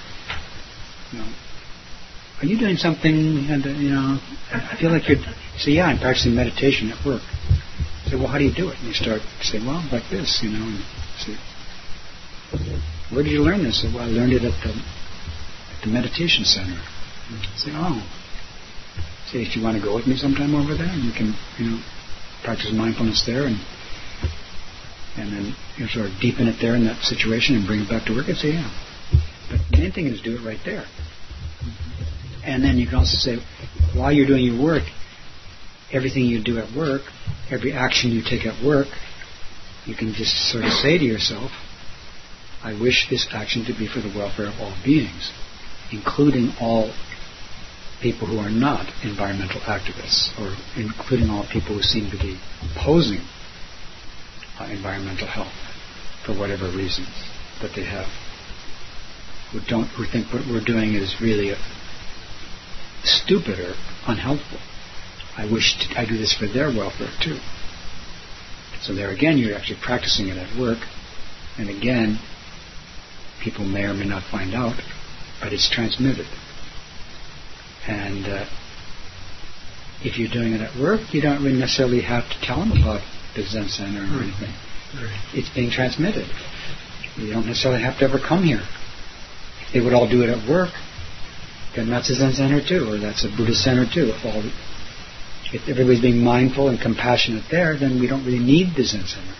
are you doing something, I feel like you say, yeah, I'm practicing meditation at work. I say, well, how do you do it? And you start to say, well, like this, and say, where did you learn this? I say, well, I learned it at the meditation center. I say, oh. Say, if you want to go with me sometime over there, and you can, practice mindfulness there, and then sort of deepen it there in that situation and bring it back to work. I'd say, yeah. But the main thing is do it right there. And then you can also say, while you're doing your work, everything you do at work, every action you take at work, you can just sort of say to yourself, I wish this action to be for the welfare of all beings, including all people who are not environmental activists, or including all people who seem to be opposing environmental health for whatever reasons that they have, who think what we're doing is really stupid or unhelpful. I wish I do this for their welfare too. So there again, you're actually practicing it at work, and again, people may or may not find out, but it's transmitted. And if you're doing it at work, you don't really necessarily have to tell them about the Zen Center or anything. Right. It's being transmitted. You don't necessarily have to ever come here. If they would all do it at work, then that's a Zen Center too, or that's a Buddhist center too. If everybody's being mindful and compassionate there, then we don't really need the Zen Center.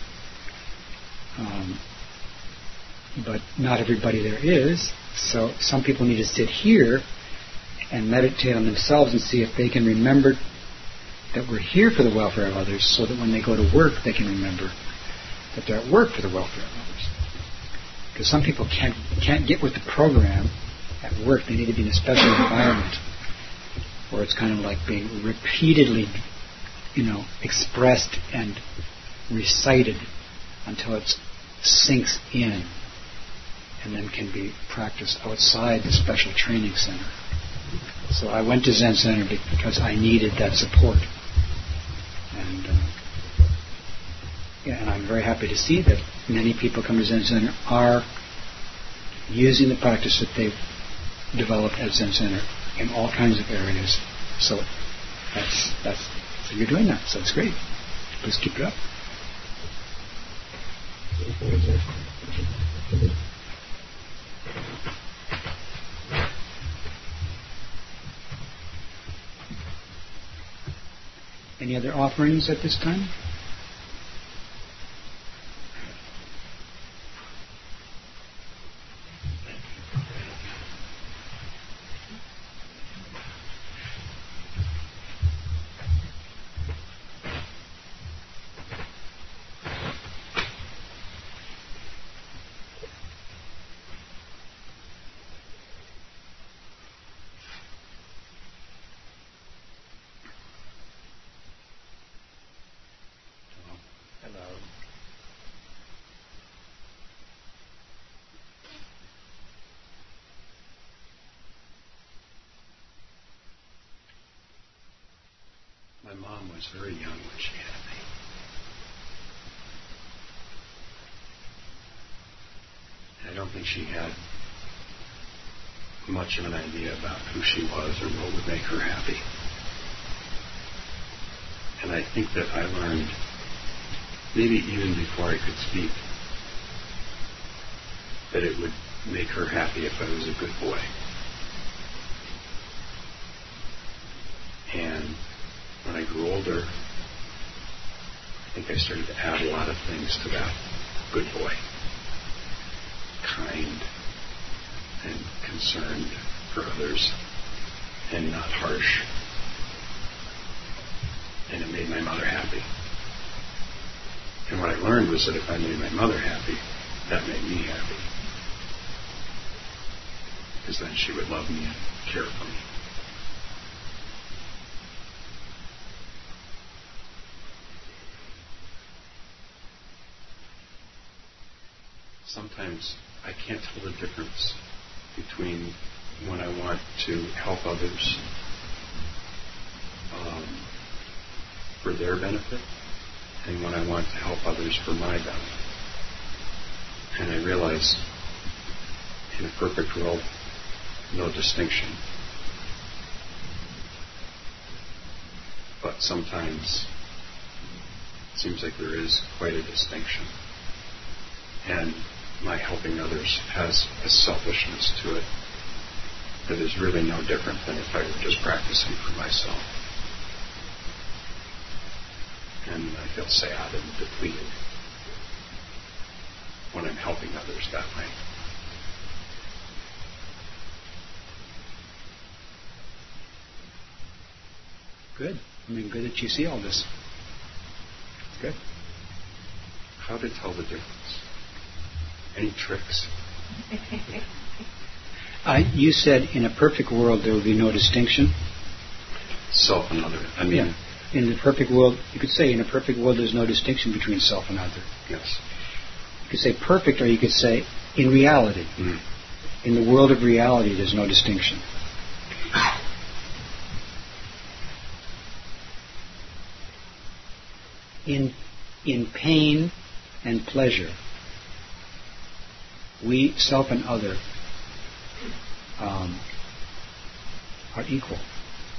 But not everybody there is, so some people need to sit here and meditate on themselves and see if they can remember that we're here for the welfare of others, so that when they go to work, they can remember that they're at work for the welfare of others. Because some people can't get with the program at work. They need to be in a special environment where it's kind of like being repeatedly, expressed and recited until it sinks in, and then can be practiced outside the special training center. So I went to Zen Center because I needed that support. And I'm very happy to see that many people come to Zen Center are using the practice that they've developed at Zen Center in all kinds of areas. So so you're doing that. So it's great. Please keep it up. Any Any other offerings at this time? My mom was very young when she had me. I don't think she had much of an idea about who she was or what would make her happy. And I think that I learned, maybe even before I could speak, that it would make her happy if I was a good boy. And when I grew older, I think I started to add a lot of things to that good boy. Kind and concerned for others and not harsh. And it made my mother happy. And what I learned was that if I made my mother happy, that made me happy. Because then she would love me and care for me. Sometimes I can't tell the difference between when I want to help others for their benefit and when I want to help others for my benefit. And I realize in a perfect world, no distinction. But sometimes it seems like there is quite a distinction. And my helping others has a selfishness to it that is really no different than if I were just practicing for myself. And I feel sad and depleted when I'm helping others that way. Good. Good that you see all this. Good. How to tell the difference? Any tricks? You said in a perfect world there would be no distinction. Self and other. Yeah. In the perfect world, you could say in a perfect world there's no distinction between self and other. Yes. You could say perfect, or you could say in reality. Mm. In the world of reality there's no distinction. In pain and pleasure, we, self and other, are equal.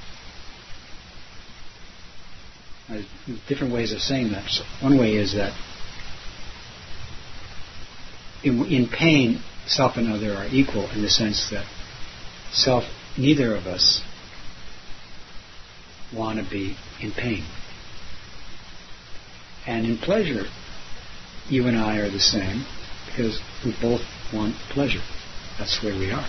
There's different ways of saying that. So one way is that in pain, self and other are equal in the sense that neither of us want to be in pain. And in pleasure, you and I are the same because we both want pleasure. That's where we are.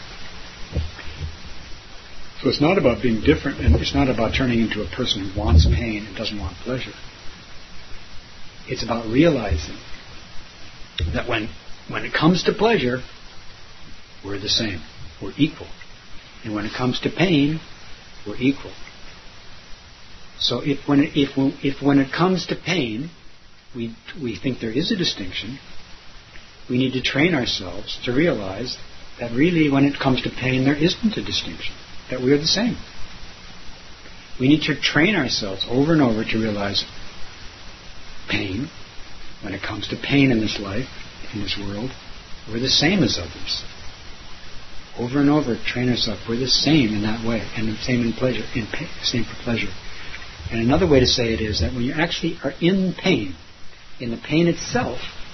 So it's not about being different, and it's not about turning into a person who wants pain and doesn't want pleasure. It's about realizing that when it comes to pleasure, we're the same. We're equal. And when it comes to pain, we're equal. So if when it comes to pain, we think there is a distinction, we need to train ourselves to realize that really when it comes to pain there isn't a distinction, that we're the same. We need to train ourselves over and over to realize pain, when it comes to pain in this life, in this world, we're the same as others. Over and over, train ourselves, we're the same in that way, and the same in pleasure, same for pleasure. And another way to say it is that when you actually are in pain, in the pain itself,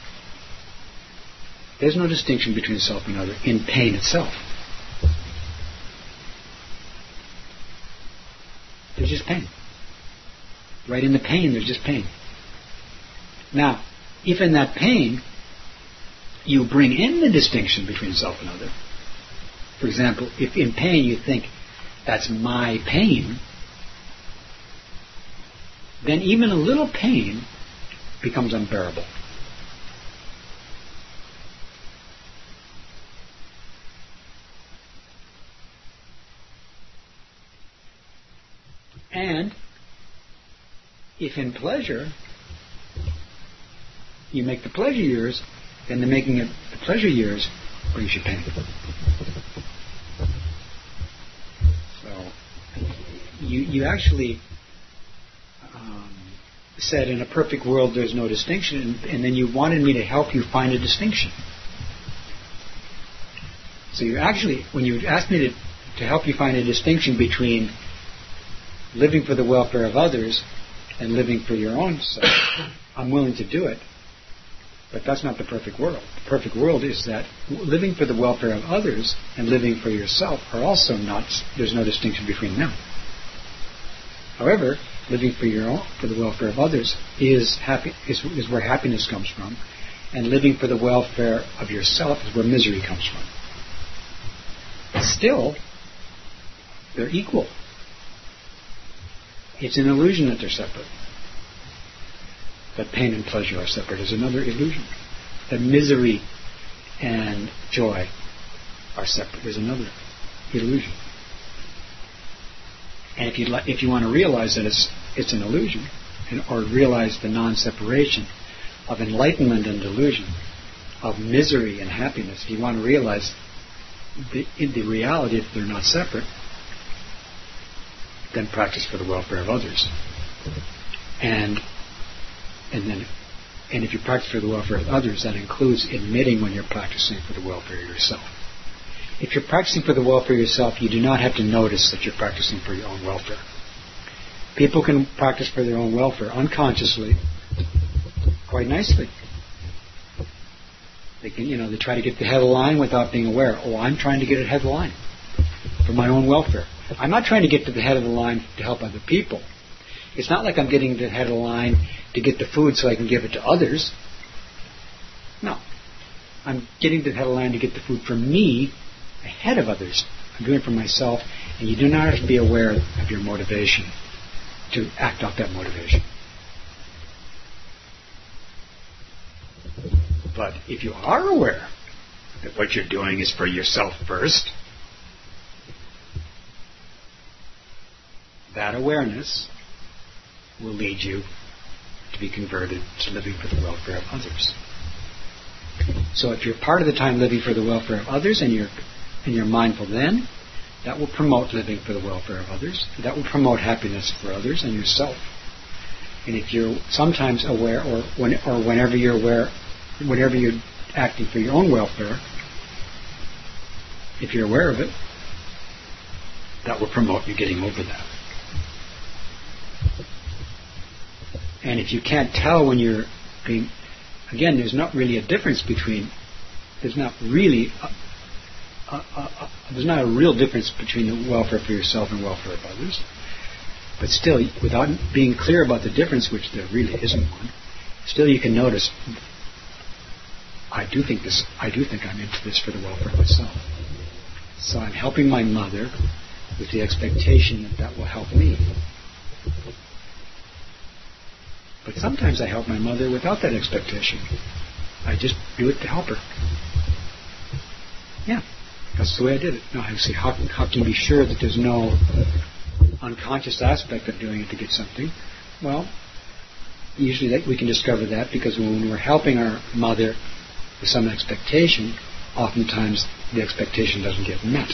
there's no distinction between self and other in pain itself. There's just pain. Right in the pain, there's just pain. Now, if in that pain you bring in the distinction between self and other, for example, if in pain you think, that's my pain, then even a little pain becomes unbearable. And if in pleasure you make the pleasure yours, then the making of the pleasure yours brings you pain. So you actually said in a perfect world there's no distinction, and then you wanted me to help you find a distinction. So you actually, when you asked me to help you find a distinction between living for the welfare of others and living for your own self, I'm willing to do it. But that's not the perfect world. The perfect world is that living for the welfare of others and living for yourself are also not, there's no distinction between them. However, living for your own, for the welfare of others is where happiness comes from, and living for the welfare of yourself is where misery comes from. Still, they're equal. It's an illusion that they're separate. That pain and pleasure are separate is another illusion. That misery and joy are separate is another illusion. And if you want to realize that it's an illusion, or realize the non-separation of enlightenment and delusion, of misery and happiness, if you want to realize the reality that they're not separate, then practice for the welfare of others. And if you practice for the welfare of others, that includes admitting when you're practicing for the welfare of yourself. If you're practicing for the welfare of yourself, you do not have to notice that you're practicing for your own welfare. People can practice for their own welfare unconsciously, quite nicely. They can, they try to get to the head of the line without being aware. Oh, I'm trying to get ahead of the line for my own welfare. I'm not trying to get to the head of the line to help other people. It's not like I'm getting to the head of the line to get the food so I can give it to others. No. I'm getting to the head of the line to get the food for me ahead of others. I'm doing it for myself, and you do not have to be aware of your motivation to act out that motivation. But if you are aware that what you're doing is for yourself first, that awareness will lead you to be converted to living for the welfare of others. So if you're part of the time living for the welfare of others and you're mindful then, that will promote living for the welfare of others. That will promote happiness for others and yourself. And if you're sometimes aware, or whenever you're aware, whenever you're acting for your own welfare, if you're aware of it, that will promote you getting over that. And if you can't tell when you're being, again, there's not really a difference between, there's not a real difference between the welfare for yourself and welfare of others. But still, without being clear about the difference, which there really isn't one, still you can notice, I do think I'm into this for the welfare of myself. So I'm helping my mother with the expectation that will help me. But sometimes I help my mother without that expectation. I just do it to help her. Yeah, that's the way I did it. Now I say, how can you be sure that there's no unconscious aspect of doing it to get something? Well, usually we can discover that because when we're helping our mother with some expectation, oftentimes the expectation doesn't get met.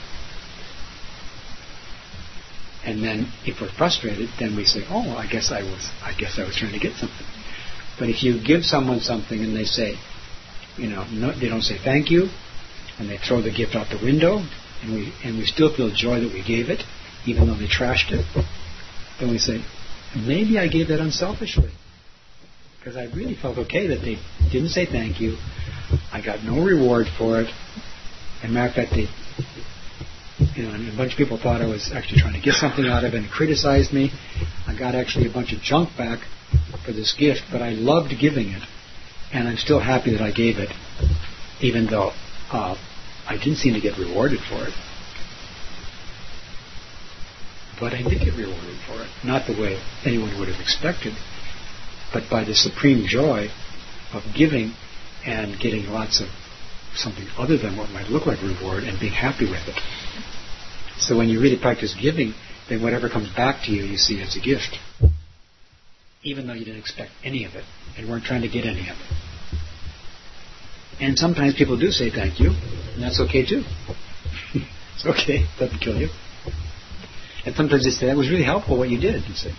And then if we're frustrated, then we say, oh, I guess I was trying to get something. But if you give someone something and they say, no, they don't say thank you, and they throw the gift out the window, and we still feel joy that we gave it, even though they trashed it, then we say, maybe I gave that unselfishly. Because I really felt okay that they didn't say thank you. I got no reward for it. As a matter of fact, and a bunch of people thought I was actually trying to get something out of it and criticized me. I I got actually a bunch of junk back for this gift, but I loved giving it, and I'm still happy that I gave it, even though I didn't seem to get rewarded for it. But I did get rewarded for it. Not the way anyone would have expected, but by the supreme joy of giving and getting lots of something other than what might look like reward and being happy with it. So when you really practice giving, then whatever comes back to you, you see as a gift. Even though you didn't expect any of it and weren't trying to get any of it. And sometimes people do say thank you, and that's okay too. It's okay, it doesn't kill you. And sometimes they say, that was really helpful what you did. You say,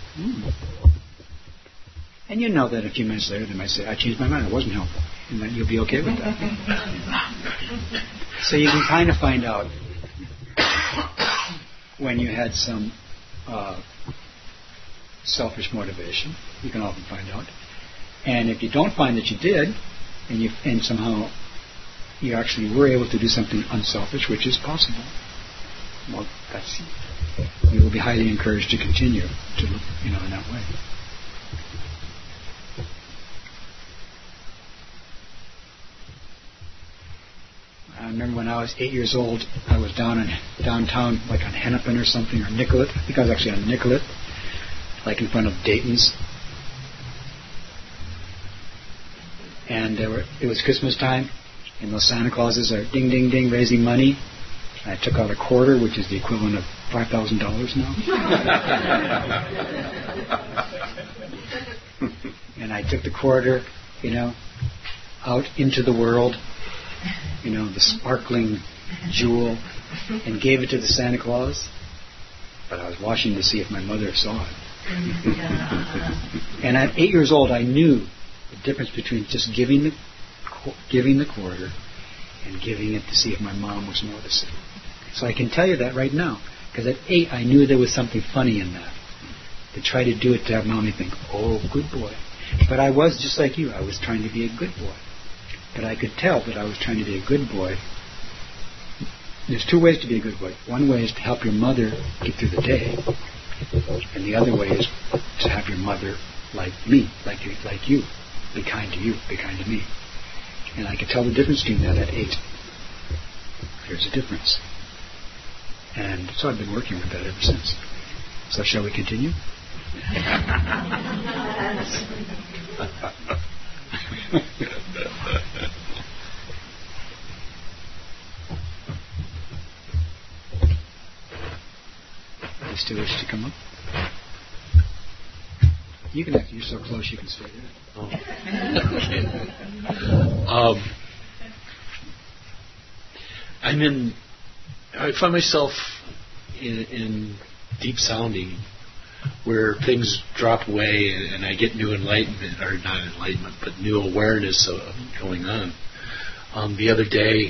And you know that a few minutes later they might say, I changed my mind, it wasn't helpful. And then you'll be okay with that. So you can kind of find out when you had some selfish motivation. You can often find out. And if you don't find that you did, and somehow you actually were able to do something unselfish, which is possible, well, you will be highly encouraged to continue to look, in that way. I remember when I was 8 years old, I was downtown, like on Hennepin or something, or Nicollet. I think I was actually on Nicollet, like in front of Dayton's. And it was Christmas time, and those Santa Clauses are ding, ding, ding, raising money. And I took out a quarter, which is the equivalent of $5,000 now. And I took the quarter, out into the world, the sparkling jewel, and gave it to the Santa Claus. But I was watching to see if my mother saw it. And at 8 years old, I knew the difference between just giving the quarter and giving it to see if my mom was noticing. So I can tell you that right now, because at 8 I knew there was something funny in that. To try to do it to have mommy think, oh, good boy. But I was just like you. I was trying to be a good boy. But I could tell that I was trying to be a good boy. There's two ways to be a good boy. One way is to help your mother get through the day. And the other way is to have your mother like me, like you. Be kind to you, be kind to me. And I could tell the difference between that at 8. There's a difference. And so I've been working with that ever since. So shall we continue? You still wish to come up? You can you're so close you can stay there. Oh. Okay. I find myself in deep sounding where things drop away and I get new enlightenment, or not enlightenment, but new awareness of going on. The other day,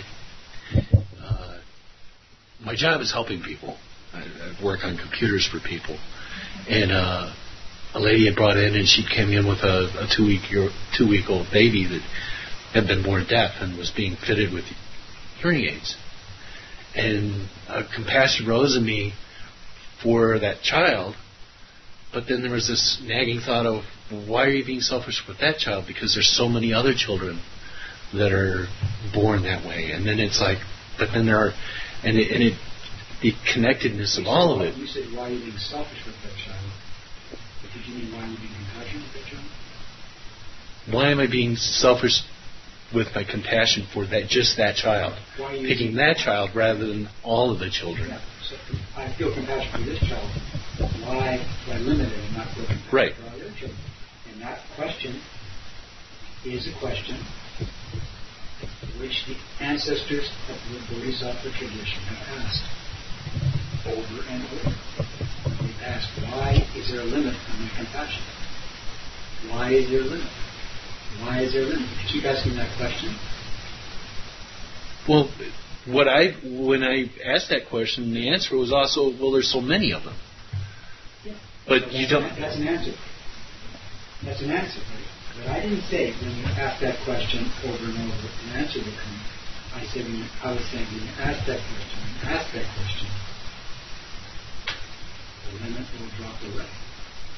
my job is helping people. I work on computers for people. And a lady had brought in, and she came in with a 2-week-old baby that had been born deaf and was being fitted with hearing aids. And compassion rose in me for that child, but then there was this nagging thought of, why are you being selfish with that child? Because there's so many other children that are born that way. And then it's like, but then there are, the connectedness of all of it. You said, why are you being selfish with that child? But did you mean why are you being compassionate with that child? Why am I being selfish with my compassion for just that child? Picking that child rather than all of the children. Yeah. So I feel compassion for this child. Why limit it and not feel compassion for other children? And that question is a question which the ancestors of the Bodhisattva tradition have asked over and over. They've asked, why is there a limit on my compassion? Why is there a limit? Why is there a limit? If you keep asking that question. Well, when I asked that question, the answer was also, well, there's so many of them. Yeah. But you don't. That's an answer. That's an answer. But I didn't say when you ask that question over and over, an answer will come. I was saying when you ask that question, the limit will drop away.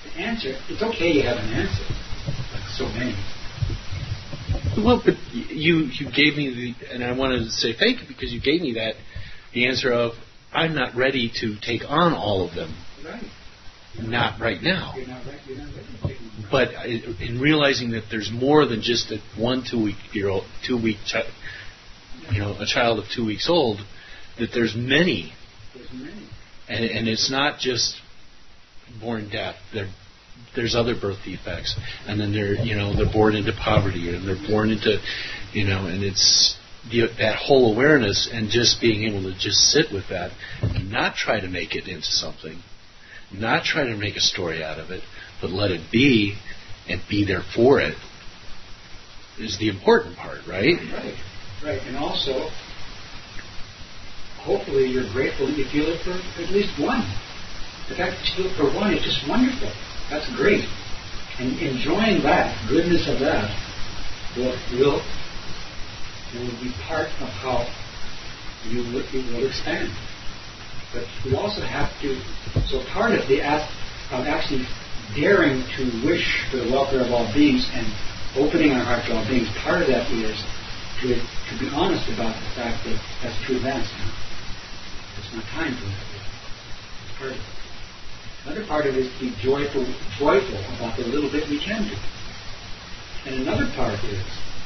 the answer, it's okay you have an answer, like so many. Well, but you gave me and I wanted to say thank you because you gave me the answer of, I'm not ready to take on all of them. Right. Not right now. You're not ready to take them. But in realizing that there's more than just a 2 week child, a child of 2 weeks old, that there's many. There's many. And it's not just born deaf. There's other birth defects, and then they're born into poverty, and they're born into, and it's that whole awareness and just being able to just sit with that, and not try to make it into something, not try to make a story out of it, but let it be and be there for it is the important part, right? Right. And also, hopefully you're grateful that you feel it for at least one. The fact that you feel it for one is just wonderful. That's great. And enjoying that, goodness of that, will be part of how you will expand. But we also have to, so part of the act of actually daring to wish for the welfare of all beings and opening our heart to all beings, part of that is to be honest about the fact that that's too advanced now. It's not time for that yet. It's part of it. Another part of it is to be joyful about the little bit we can do. And another part is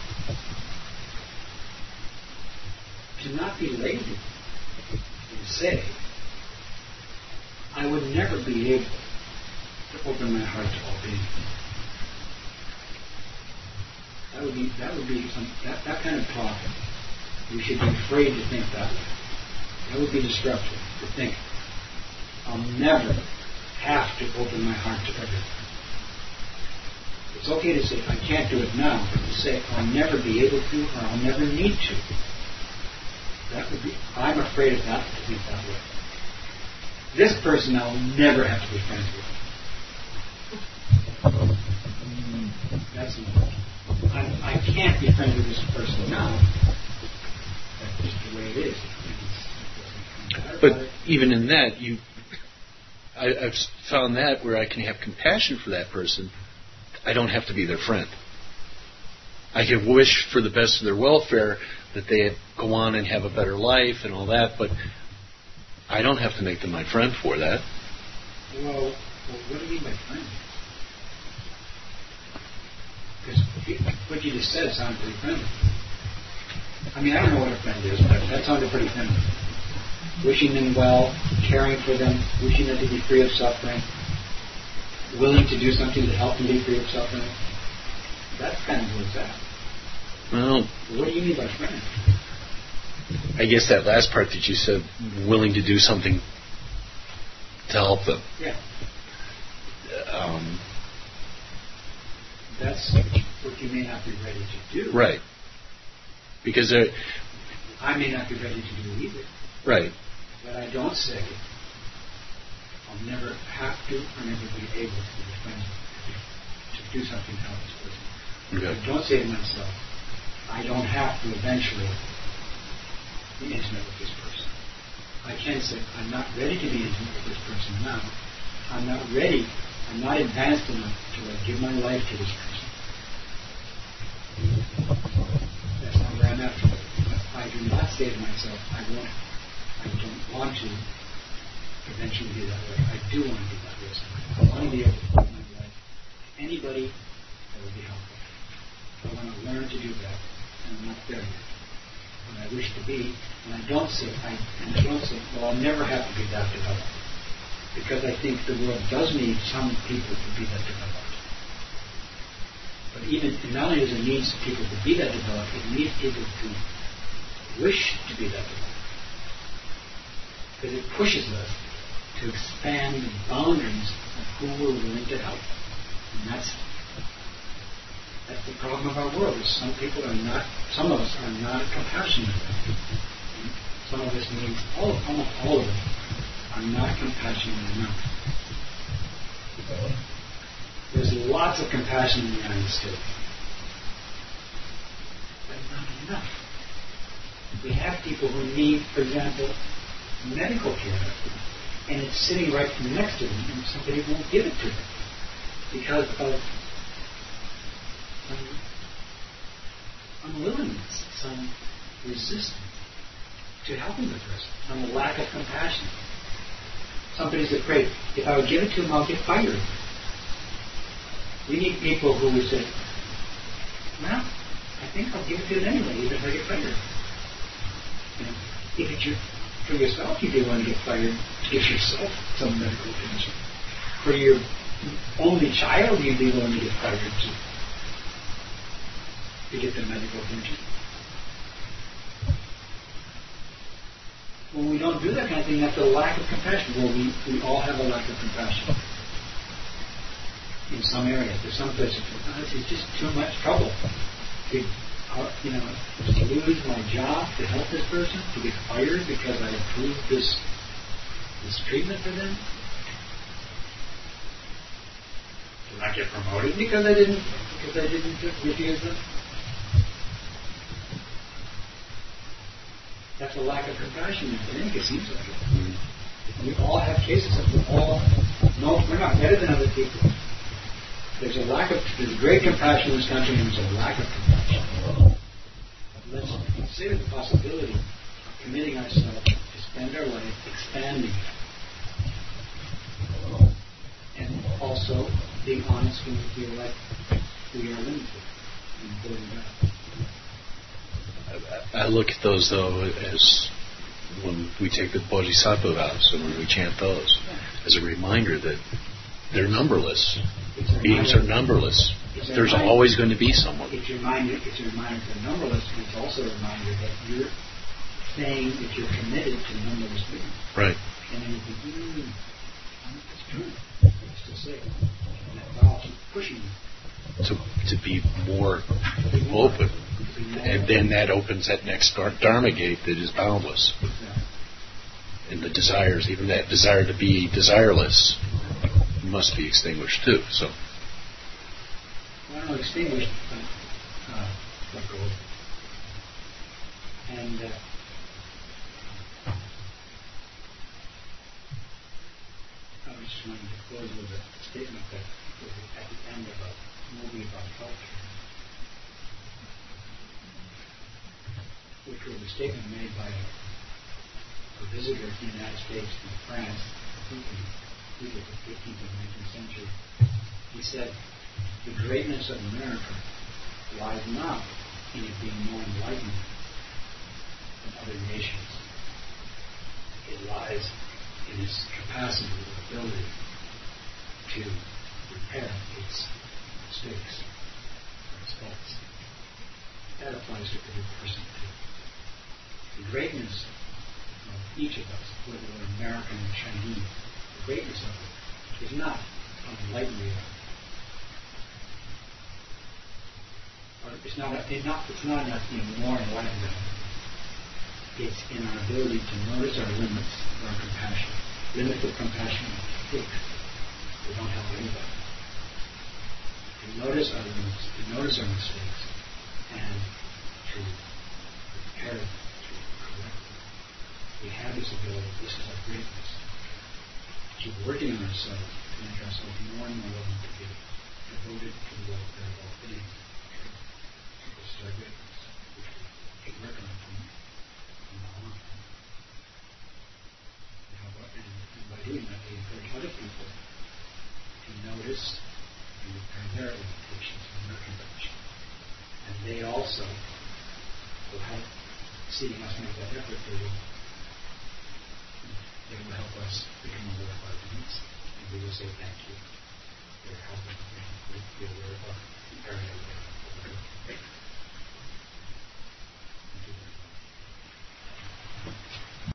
to not be lazy and say, I would never be able to open my heart to all beings. That would be that kind of talk. We should be afraid to think that way. That would be destructive to think, I'll never have to open my heart to everything. It's okay to say, I can't do it now, but to say, I'll never be able to, or I'll never need to. That would be, I'm afraid of not to think that way. This person I'll never have to be friends with. That's enough. I can't be friends with this person now. That's just the way it is. But even in that, I've found that where I can have compassion for that person, I don't have to be their friend. I can wish for the best of their welfare, that they go on and have a better life and all that, but I don't have to make them my friend for that. Well, what do you mean by friend? Because what you just said sounded pretty friendly. I mean, I don't know what a friend is, but that sounded pretty friendly. Wishing them well, caring for them, wishing them to be free of suffering, willing to do something to help them be free of suffering. That's kind of what's that. Well, what do you mean by friend? I guess that last part that you said, willing to do something to help them. Yeah. That's what you may not be ready to do. Right. Because I may not be ready to do either. Right. But I don't say I'll never have to or never be able to be friends to do something to help this person. Okay. I don't say to myself, I don't have to eventually be intimate with this person. I can say, I'm not ready to be intimate with this person now. I'm not ready. I'm not advanced enough to give my life to this person. That's not where I'm at. But I do not say to myself, I don't want to eventually be that way. I do want to be that way. I want to be able to give my life to anybody that would be helpful. I want to learn to do that, and I'm not there yet. When I wish to be, and I don't say, well, I'll never have to be that developed. Because I think the world does need some people to be that developed. But even not only does it need people to be that developed, it needs people to wish to be that developed. Because it pushes us to expand the boundaries of who we're willing to help. And that's the problem of our world. Is some of us are not compassionate. Some of us means almost all of us are not compassionate enough. There's lots of compassion in the United States, but not enough. We have people who need, for example, medical care, and it's sitting right next to them, and somebody won't give it to them. because of unwillingness, some resistance to helping the person, some lack of compassion. Somebody's afraid, if I would give it to him, I'll get fired. We need people who would say, well, I think I'll give it to him anyway, even if I get fired. You know, if it's for yourself, you do want to get fired, give yourself some medical attention. For your only child, you'd be willing to get fired to get the medical attention. When we don't do that kind of thing, that's a lack of compassion. Well, we all have a lack of compassion in some areas. There's some places where this is just too much trouble. To lose my job to help this person, to get fired because I approved this treatment for them, to not get promoted because I didn't refuse them. That's a lack of compassion. I think it seems like it. We all have cases of we're not better than other people. There's a great compassion in this country, and there's a lack of compassion. Let's consider the possibility of committing ourselves to spend our life expanding, and also being honest when we feel like we are limited and pulling back. I look at those, though, as when we take the Bodhisattva vows and when we chant those, as a reminder that they're numberless. Beings are numberless. There's always going to be someone. It's a reminder that they're numberless, and it's also a reminder that you're saying that you're committed to numberless beings. Right. And then you think, that's true. It's to say. And that vow keeps pushing you. To be more open. And then that opens that next Dharma gate that is boundless. And the desires, even that desire to be desireless, must be extinguished too. So, I don't know, extinguished, but let go. And I was just wanting to close with a statement that was at the end of a movie about healthcare, which was a statement made by a visitor to the United States from France, I think in either the 15th or 19th century. He said, the greatness of America lies not in it being more enlightened than other nations. It lies in its capacity or ability to repair its mistakes or its faults. That applies to every person too. The greatness of each of us, whether we're American or Chinese, the greatness of it is not how enlightened we are. Or it's not enough to be more enlightened than others. It's in our ability to notice our limits of our compassion. Limits of compassion are fixed. They don't help anybody. To notice our limits, to notice our mistakes, and to repair them, to correct them. We have this ability. This is our greatness. Keep working on ourselves to make ourselves more and more willing to be devoted to the welfare of all beings. This is our greatness, which we can work on from now on. And by doing that, we encourage other people to notice and repair their limitations and their compassion. And they also will help, seeing us make that effort, they will help us become aware of our needs, and we will say thank you for helping me be aware of our area.